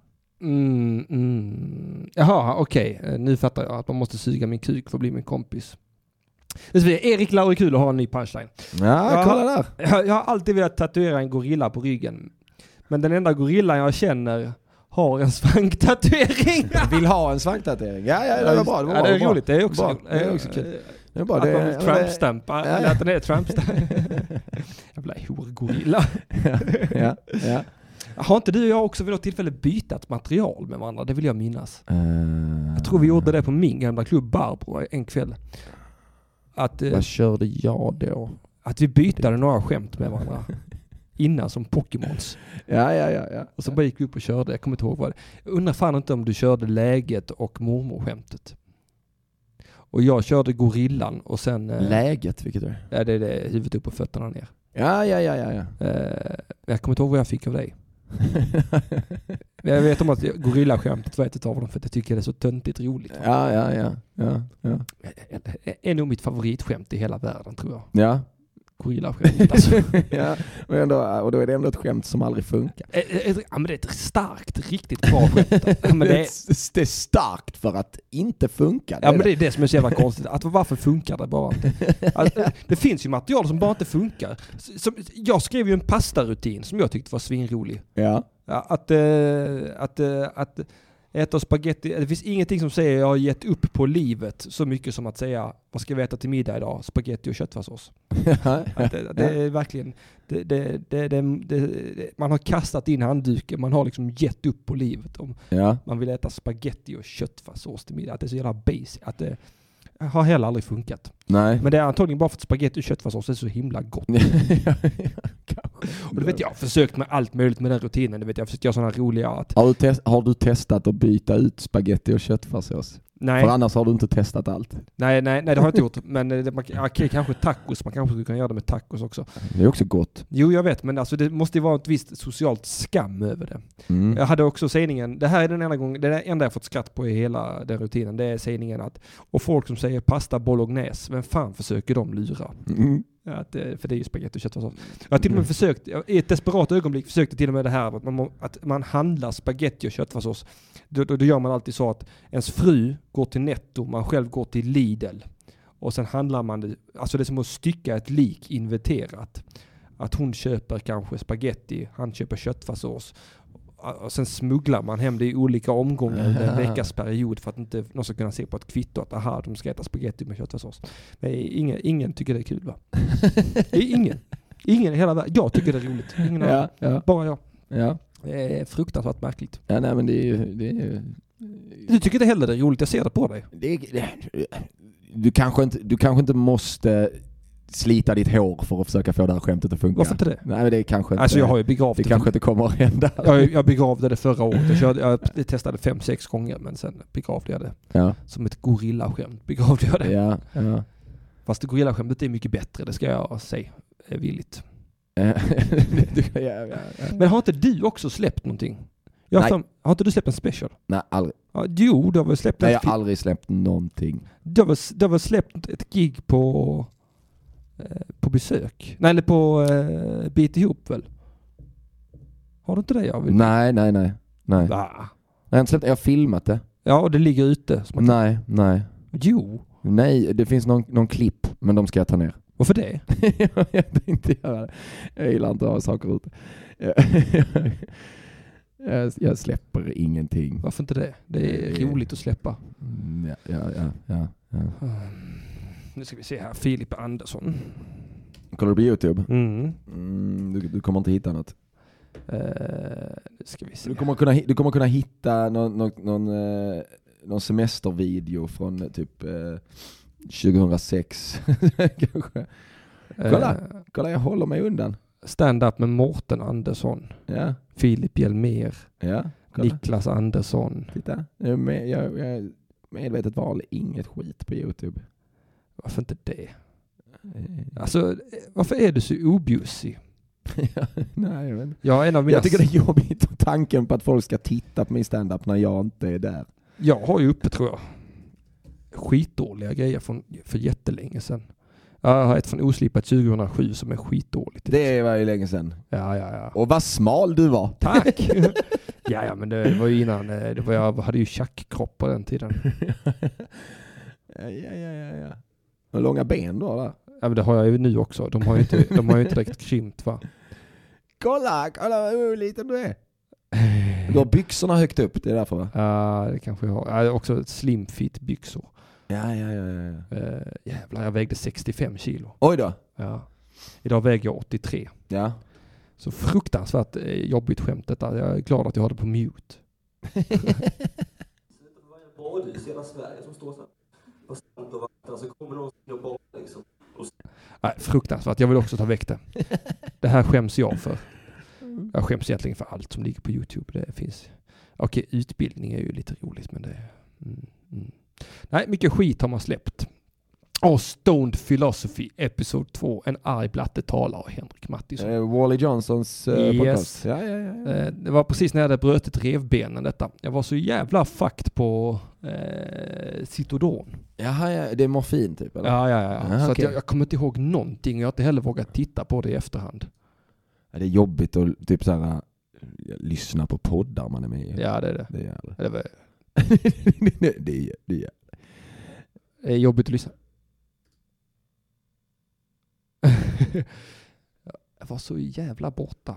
Jaha, okej. Nu fattar jag att man måste suga min kuk för att bli min kompis. Erik Laurikul har en ny punchline. Ja, kolla där. Jag har alltid velat tatuera en gorilla på ryggen. Men den enda gorillan jag känner har en svanktatuering. Vill ha en svanktatuering? Ja, det var bra. Det är roligt. Det är också kul. Det är bara att man vill trampstampa. Eller att den är trampstampa. Jävla horgorilla. Ja. Har inte du och jag också vid något tillfälle bytt ett material med varandra? Det vill jag minnas. Jag tror vi gjorde det på min gamla klubb Barbro en kväll. Vad körde jag då? Att vi bytade några skämt med varandra. Innan som Pokémons. Ja. Och så bara gick vi upp och körde. Jag kommer inte ihåg vad det. Jag undrar fan inte om du körde läget och mormorskämtet. Och jag körde gorillan och sen... Läget, vilket är? Ja, det är det, huvudet upp och fötterna ner. Ja. Jag kommer inte ihåg vad jag fick av dig. Jag vet om att gorillaskämtet var ett av dem för att jag tycker det är så töntigt roligt. Ja. Är nog mitt favoritskämt i hela världen, tror jag. Ja. Gorillaskämtet alltså. Ja, och då är det ändå ett skämt som aldrig funkar. Ja, men det är ett starkt, riktigt bra skämt. Ja, men det är starkt för att inte funka. Ja, men det är det som är så jävla konstigt. Varför funkar det bara inte? Alltså, det finns ju material som bara inte funkar. Jag skrev ju en pastarutin som jag tyckte var svinrolig. Ja. Att äta spaghetti. Det finns ingenting som säger jag har gett upp på livet så mycket som att säga vad ska vi äta till middag idag? Spaghetti och köttfärssås. Det är verkligen man har kastat in handduken. Man har liksom gett upp på livet om man vill äta spaghetti och köttfärssås till middag. Att det är så jävla basic. Att det har heller aldrig funkat. Nej. Men det är antagligen bara för att spaghetti och köttfärssås är så himla gott. Och det vet jag har försökt med allt möjligt med den rutinen. Det vet jag har försökt göra sådana roliga att... Har du testat att byta ut spaghetti och köttfärssås? Nej. För annars har du inte testat allt. Nej, det har jag inte gjort. Men kanske tacos. Man kanske skulle kunna göra det med tacos också. Det är också gott. Jo, jag vet. Men alltså, det måste ju vara ett visst socialt skam över det. Mm. Jag hade också sägningen. Det här är det enda jag fått skratt på i hela den rutinen. Det är sägningen att... Och folk som säger pasta bolognese. Vem fan försöker de lura? Mm. För det är ju spaghetti och köttfärssås. Jag har till och med försökt, i ett desperat ögonblick försökte till och med det här att man handlar spaghetti och köttfärssås. Då gör man alltid så att ens fru går till Netto, man själv går till Lidl. Och sen handlar man det, alltså det är som att stycka ett lik inverterat. Att hon köper kanske spaghetti, han köper köttfärssås. Och sen smugglar man hem det i olika omgångar under en veckas period för att inte någon ska kunna se på ett kvitto att de ska äta spaghetti med köttfärssås. Men ingen tycker det är kul, va? Det är ingen i hela världen. Jag tycker det är roligt. Bara jag. Ja. Det är fruktansvärt märkligt. Ja, nej, men det är ju... Du tycker inte heller det är roligt, jag ser det på dig. Du kanske inte måste slita ditt hår för att försöka få det här skämtet att funka. Varför inte det? Nej, men det är kanske inte... Alltså jag har ju begravt det. Kanske inte kommer att hända. Jag begravde det förra året. Jag testade 5-6 gånger, men sen begravde jag det. Ja. Som ett gorillaskämt begravde jag det. Ja. Fast gorillaskämtet är mycket bättre, det ska jag säga. Är villigt. Men har inte du också släppt någonting? Har inte du släppt en special? Nej, aldrig. Jo, du har väl släppt... Nej, jag har aldrig släppt någonting. Du har väl släppt ett gig på besök? Nej, eller på Bit ihop väl? Har du inte det? Nej. Va? Jag har filmat det. Ja, och det ligger ute. Nej. Jo. Nej, det finns någon klipp, men de ska jag ta ner. Varför det? Jag tänkte inte göra det. Jag gillar inte att ha saker ute. Jag släpper ingenting. Varför inte det? Det är roligt att släppa. Ja. Nu ska vi se här. Filip Andersson. Kollar du på YouTube? Mm. Du kommer inte hitta något. Ska vi se. Du kommer kunna hitta någon semestervideo från typ 2006 kanske. Kolla, jag håller mig undan. Stand-up med Mårten Andersson. Ja. Filip Hjelmér. Ja. Niklas Andersson. Titta. Jag medvetet valde inget skit på YouTube. Varför inte det? Alltså, varför är du så objussig? Nej, men jag tycker det är jobbigt tanken på att folk ska titta på min stand-up när jag inte är där. Jag har ju uppe, tror jag, skitdåliga grejer för jättelänge sedan. Jag har ett från Oslipat 2007 som är skitdåligt. Det var ju länge sedan. Ja. Och vad smal du var. Tack! ja, men det var ju innan. Jag hade ju tjackkropp på den tiden. Ja. Och långa ben då, där. Ja, men det har jag ju nu också. De har ju inte direkt krympt, va? Kolla hur liten du är. Du har byxorna högt upp, det är därför, va? Ja, det kanske jag har. Jag har också slim fit byxor. Ja. Jävlar, jag vägde 65 kilo. Oj då. Ja. Idag väger jag 83. Ja. Så fruktansvärt jobbigt skämtet där. Jag är glad att jag har det på mute. Badhus i hela Sverige som står så här på strand på vatten, så kommer någon och bad liksom. Nej, fruktansvärt. Jag vill också ta väck det. Det här skäms jag för. Jag skäms egentligen för allt som ligger på YouTube. Det finns... Okej, utbildning är ju lite roligt, men det... Nej, mycket skit har man släppt. Och Stoned Philosophy, episod 2. En arg blatte talar av Henrik Mattisson. Wally Johnsons podcast. Ja. Det var precis när jag hade brutit revbenen detta. Jag var så jävla fucked på Citodon. Jaha, det är morfin typ eller? Ja. Så att jag kommer inte ihåg någonting och jag har inte heller vågat titta på det i efterhand. Ja, det är jobbigt att typ så här lyssna på poddar man är med i. Ja, det är det. Det är jobbigt att lyssna. Jag var så jävla borta.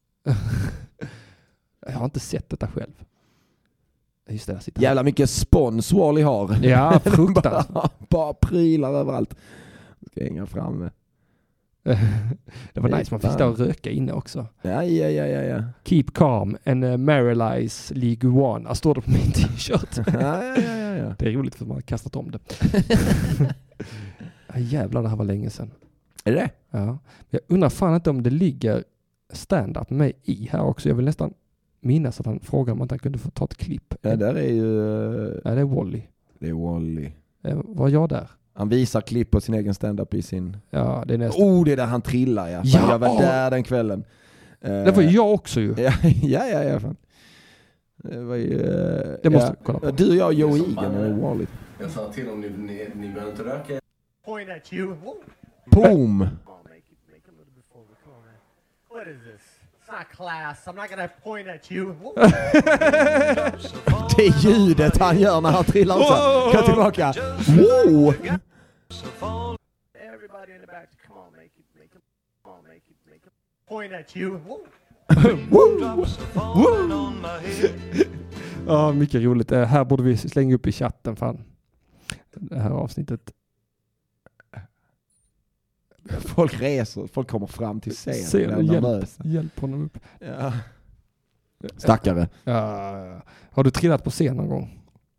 Jag har inte sett detta själv. Just det, jävla mycket spons Wally har. Ja, fruktansvärt. bara prylar överallt. Ska hänga framme. Det var nice, man fick stå och röka inne också. Ja. Keep calm and marilize League One. Står det på min t-shirt. Ja. Det är roligt för man har kastat om det. Jävlar, det här var länge sedan. Är det? Ja. Jag undrar fan inte om det ligger stand-up med mig i här också. Jag vill nästan minnas att han frågade om att han kunde få ta ett klipp. Ja, där är ju... Ja, det är Wally. Det är Wally. Var jag där? Han visar klipp på sin egen stand-up i sin... Ja, det är nästan... Oh, det är där han trillar, ja. Jag var där den kvällen. Det var ju jag också ju. Ja, fan. Det var ju... Det måste jag kolla på. Du, jag och Joe Egan och Wally. Jag sa till om ni behöver inte röka. Point at you. Boom! Make a little bit forward. Come on, man. What is this? It's not class. I'm not gonna point at you. Det är ljudet han gör när han trillar också. Gå tillbaka. Wow! Everybody in the back, come on, make a point at you. Ja, mycket roligt. Här borde vi slänga upp i chatten, fan. Det här avsnittet. Folk reser, folk kommer fram till scenen. Hjälp honom upp. Ja. Stackare. Ja. Har du trillat på scen någon gång?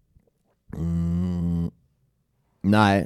Nej.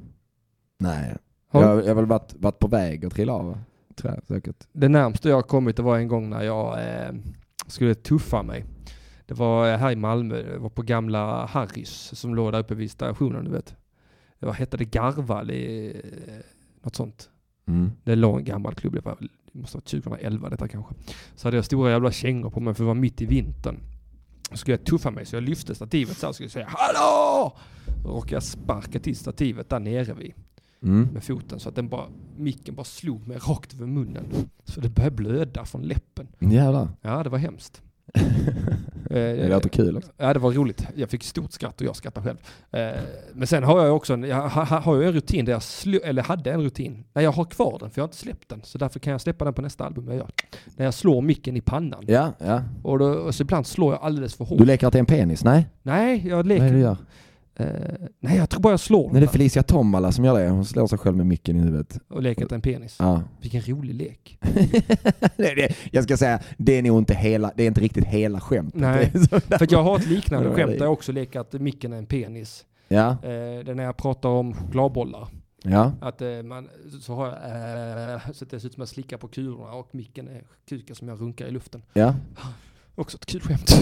Jag har väl varit på väg att trilla av. Tror jag, säkert. Det närmaste jag har kommit, det var en gång när jag skulle tuffa mig. Det var här i Malmö. Det var på gamla Harrys som låg där uppe vid stationen, du vet. Vad hette det? Garval i något sånt. Det låg en gammal klubb. Det måste vara 2011 detta kanske. Så hade jag stora jävla kängor på mig för det var mitt i vintern. Så skulle jag tuffa mig så jag lyfte stativet så här, skulle jag säga hallå! Och jag sparkade till stativet där nere vid med foten så att micken bara slog mig rakt över munnen. Så det började blöda från läppen. Jävlar. Ja, det var hemskt. Det låter kul också. Ja, det var roligt. Jag fick stort skratt och jag skrattade själv. Men sen har jag också en rutin där jag hade en rutin. Nej, jag har kvar den för jag har inte släppt den. Så därför kan jag släppa den på nästa album jag gör. När jag slår micken i pannan. Ja. Och så ibland slår jag alldeles för hårt. Du leker att det är en penis, nej? Nej, jag leker. Vad är det du gör? Nej, jag tror bara jag slår. Nej, det är Felicia Tomala som gör det. Hon slår sig själv med micken i huvudet. Och leker att en penis. Ja. Vilken rolig lek. Jag ska säga, det är nog inte det är inte riktigt hela skämtet. Nej, för jag har ett liknande skämt där jag också leker att micken är en penis. Ja. Det är när jag pratar om chokladbollar. Ja. Att så har jag så att det ser ut som att jag slickar på kulorna och micken är kuken som jag runkar i luften. Ja. Också ett kul skämt.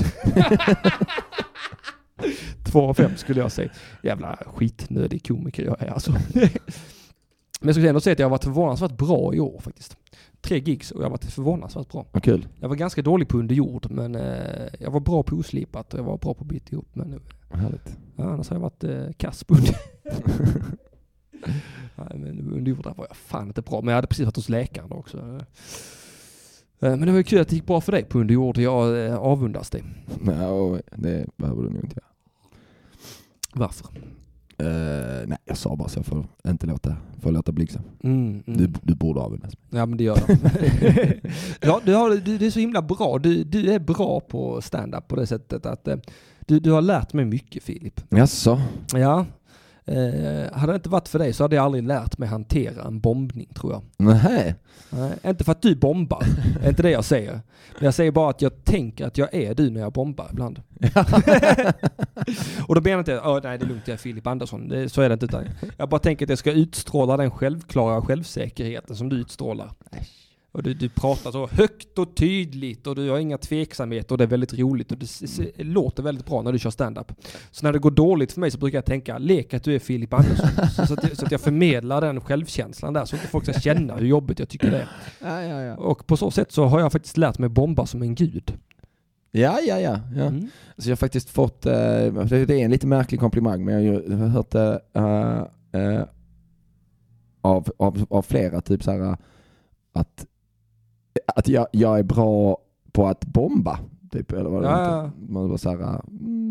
2 av 5 skulle jag säga. Jävla skitnödig komiker jag är alltså. Men jag skulle ändå säga att jag har varit förvånansvärt bra i år faktiskt. 3 gigs och jag har varit förvånansvärt bra. Vad kul. Jag var ganska dålig på under jord men jag var bra på oslipat och jag var bra på bit ihop. Men härligt. Ja, annars har jag varit kass på under. Nej, men under jord var jag fan inte bra. Men jag hade precis varit hos läkaren också. Men det var ju kul att det gick bra för dig på under jord och jag avundas dig. Ja, det behöver du nog inte göra. Varför? Nej, jag sa bara så för att inte låta blygsam. Du borde avundas mig. Ja, men det gör jag. Ja, du är så himla bra. Du är bra på stand-up på det sättet att du har lärt mig mycket, Filip. Jaså? Ja. Hade det inte varit för dig så hade jag aldrig lärt mig hantera en bombning, tror jag. Nej. Inte för att du bombar. Det är inte det jag säger. Men jag säger bara att jag tänker att jag är du när jag bombar ibland. Och då menar jag inte, nej det är lugnt, jag är Filip Andersson. Så är det inte. Utan jag bara tänker att jag ska utstråla den självklara självsäkerheten som du utstrålar. Och du pratar så högt och tydligt och du har inga tveksamheter och det är väldigt roligt och det låter väldigt bra när du kör stand-up. Så när det går dåligt för mig så brukar jag tänka, lek att du är Filip Andersson. så att jag förmedlar den självkänslan där så att folk ska känna hur jobbigt jag tycker det är. Ja. Och på så sätt så har jag faktiskt lärt mig bomba som en gud. Ja. Så jag har faktiskt fått, det är en lite märklig komplimang, men jag har hört det av flera, typ så här att jag är bra på att bomba, typ, eller vad det är. Man var så här,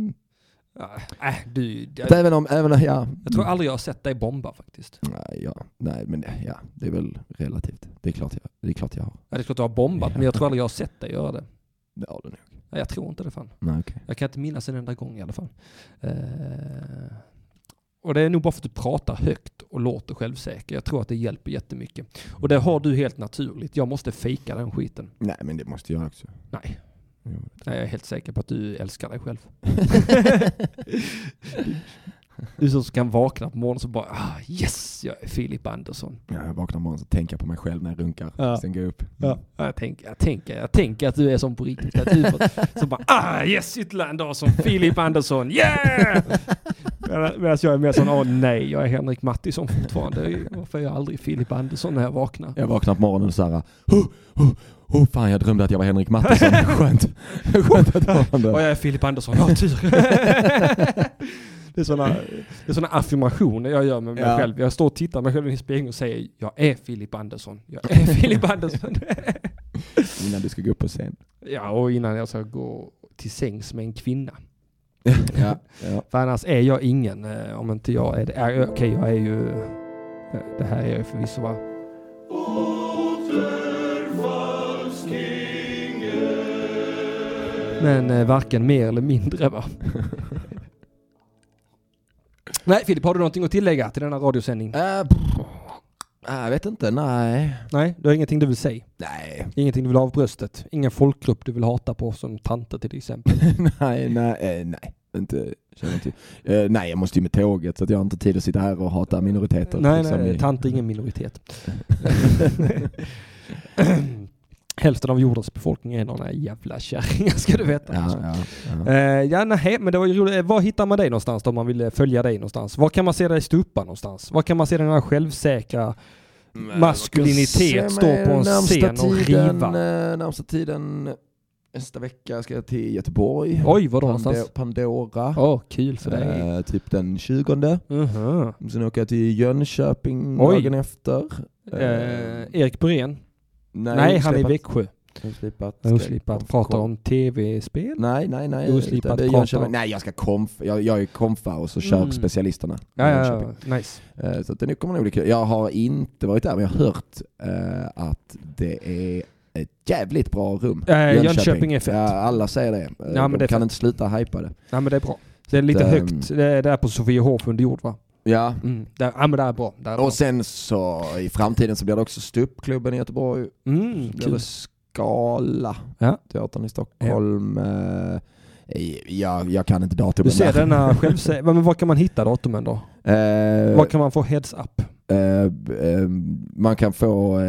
jag tror aldrig jag har sett dig bomba faktiskt. Nej, men det är väl relativt. Det är klart jag har. Ja, det är klart du har bombat, men jag tror aldrig jag har sett dig göra det. Ja, det nog. Nej, jag tror inte det fan. Nej, okay. Jag kan inte minnas en enda gång i alla fall. Och det är nog bara för att du pratar högt och låter självsäker. Jag tror att det hjälper jättemycket. Och det har du helt naturligt. Jag måste fejka den skiten. Nej, men det måste jag också. Nej. Jag är helt säker på att du älskar dig själv. Du som kan vakna på morgonen så bara, yes, jag är Filip Andersson. Ja, jag vaknar på morgonen så tänker jag på mig själv när jag runkar. Sen går jag upp. Ja, jag tänker att du är som på riktigt. Att du så bara, yes, ytterligare som Filip Andersson, yeah! Medan jag är mer sån, nej, jag är Henrik Mattisson fortfarande. Varför är jag aldrig Filip Andersson när jag vaknar? Jag vaknar på morgonen och så här, fan, jag drömde att jag var Henrik Mattisson. Skönt att vara där. Och jag är Filip Andersson, tur. Det är såna affirmationer jag gör med mig själv. Jag står och tittar mig själv i spegeln och säger, jag är Filip Andersson. Jag är Filip Andersson. Innan du ska gå upp på scen. Ja, och innan jag ska gå till sängs med en kvinna. Ja. För annars är jag ingen, om inte jag är det. Okej, jag är ju... Det här är jag förvisso, va? Men varken mer eller mindre, va? Nej, Filip, har du någonting att tillägga till denna radiosändning? Jag vet inte, nej. Nej, du har ingenting du vill säga? Nej. Ingenting du vill ha av bröstet? Ingen folkgrupp du vill hata på som tanter till exempel? nej. Inte. Nej, jag måste ju med tåget så att jag har inte tid att sitta här och hata minoriteter. Nej, tanter är ingen minoritet. Hälften av jordens befolkning är några jävla kärringar, ska du veta. Men det var ju roligt. Var hittar man dig någonstans om man vill följa dig någonstans? Var kan man se dig stuppa någonstans? Var kan man se den här självsäkra maskulinitet stå på en scen och riva? Närmsta tiden nästa vecka ska jag till Göteborg. Oj, vad då någonstans? Pandora. Kul för dig. Typ den 20 Sen åker jag till Jönköping dagen efter. Erik Burén. Nej, han är i Växjö. Oslipat pratar om tv-spel. Nej. Oslipat pratar. Nej, jag ska jag är konfa och så kör specialisterna. Ja, nice. Så det kommer nog bli kul. Jag har inte varit där, men jag har hört att det är ett jävligt bra rum. Jönköping är fett. Ja, alla säger det. De kan inte sluta hypa det. Ja, men det är bra. Det är lite högt. Det är där på Sofiehof under jord, va? Ja. Men det är bra. Och sen så i framtiden så blir det också Ståuppklubben i Göteborg. Kul. Skala. Ja. Teatern i Stockholm. Jag kan inte datumen. Du ser denna men var kan man hitta datumen då? Var kan man få heads up? Man kan få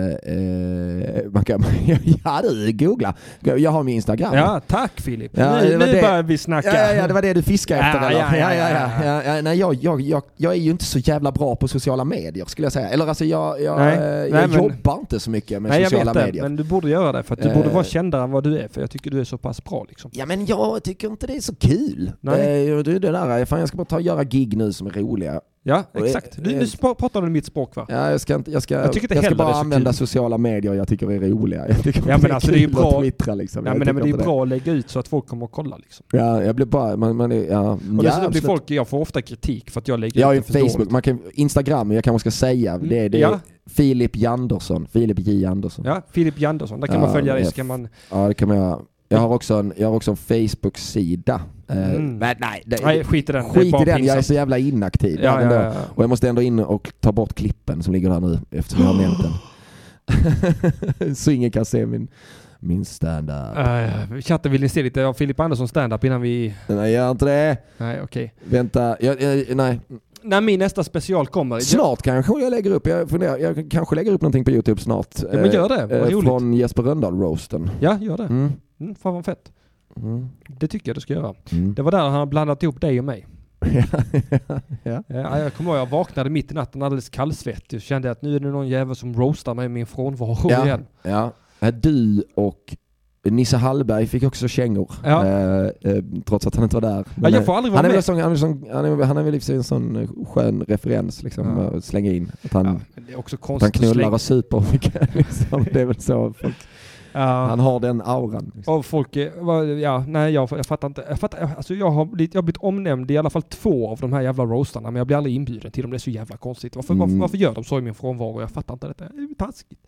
du googla. Jag har min Instagram. Ja, tack Filip. Nu börjar vi snacka. Ja, det var det du fiskade efter eller? Nej, jag är ju inte så jävla bra på sociala medier skulle jag säga. Eller alltså jag jobbar inte så mycket med sociala medier. Men du borde göra det för att du borde vara kändare än vad du är, för jag tycker du är så pass bra liksom. Ja, men jag tycker inte det är så kul. Det där, fan, jag ska bara göra gig nu som är roliga. Ja, exakt. Nu pratar du mitt språk, va? Ja, jag ska bara använda sociala medier jag tycker är roliga. Men alltså det är ju bra. Twittra, liksom. Ja, men det är ju bra att lägga ut så att folk kommer att kolla liksom. Ja, jag blir bara och dessutom blir folk, jag får ofta kritik för att jag lägger ut på Facebook, Instagram, jag kanske ska säga det är Filip J. Andersson. Ja, Filip J. Andersson. Där kan man följa dig, så kan man. Ja, det kan man göra. Jag har också en Facebook-sida. Nej, skit i den. Jag är så jävla inaktiv. Ja. Och jag måste ändå in och ta bort klippen som ligger där nu eftersom jag har nämnt den. Så ingen kan se min stand-up. Chatten, vill ni se lite av Filip Andersson stand-up innan vi... Nej, jag gör inte det. Nej, okej. Vänta, nej. När min nästa special kommer. Snart kanske jag lägger upp. Jag kanske lägger upp någonting på YouTube snart. Ja, men gör det. Vad roligt. Från Jesper Rönndahl-roasten. Ja, gör det. Fan vad fett. Det tycker jag du ska göra. Det var där han har blandat ihop dig och mig. Ja. Jag kommer ihåg, jag vaknade mitt i natten alldeles kallsvettig och kände att nu är det någon jävel som roastar mig i min frånvaro igen. Ja. Du och Nisse Hallberg fick också kängor. Trots att han inte var där. Men jag får aldrig vara med. Han är väl en sån skön referens liksom, att slänga in. Att han, det är också konstigt han knullar och super mycket. Liksom. Det är väl så folk... Han har den auran. Liksom. Och folk, jag fattar inte. Alltså jag har blivit omnämnd i alla fall 2 av de här jävla roastarna, men jag blir aldrig inbjuden till dem. Det är så jävla konstigt. Varför gör de så i min frånvaro? Jag fattar inte detta. Det är ju taskigt.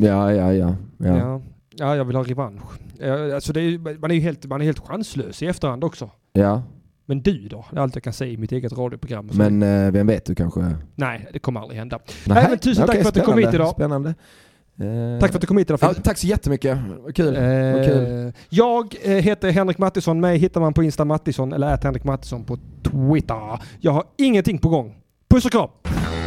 Ja, jag vill ha revansch. Alltså man är helt chanslös i efterhand också. Ja. Men du då? Det är allt jag kan säga i mitt eget radioprogram. Men vem vet, du kanske... Nej, det kommer aldrig hända. Nej, men tusen tack för att du kom hit idag. Spännande. Tack för att du kom hit idag. Tack så jättemycket. Vad kul. Jag heter Henrik Mattisson. Mig hittar man på Insta Mattisson eller @Henrik Mattisson på Twitter. Jag har ingenting på gång. Puss och kram!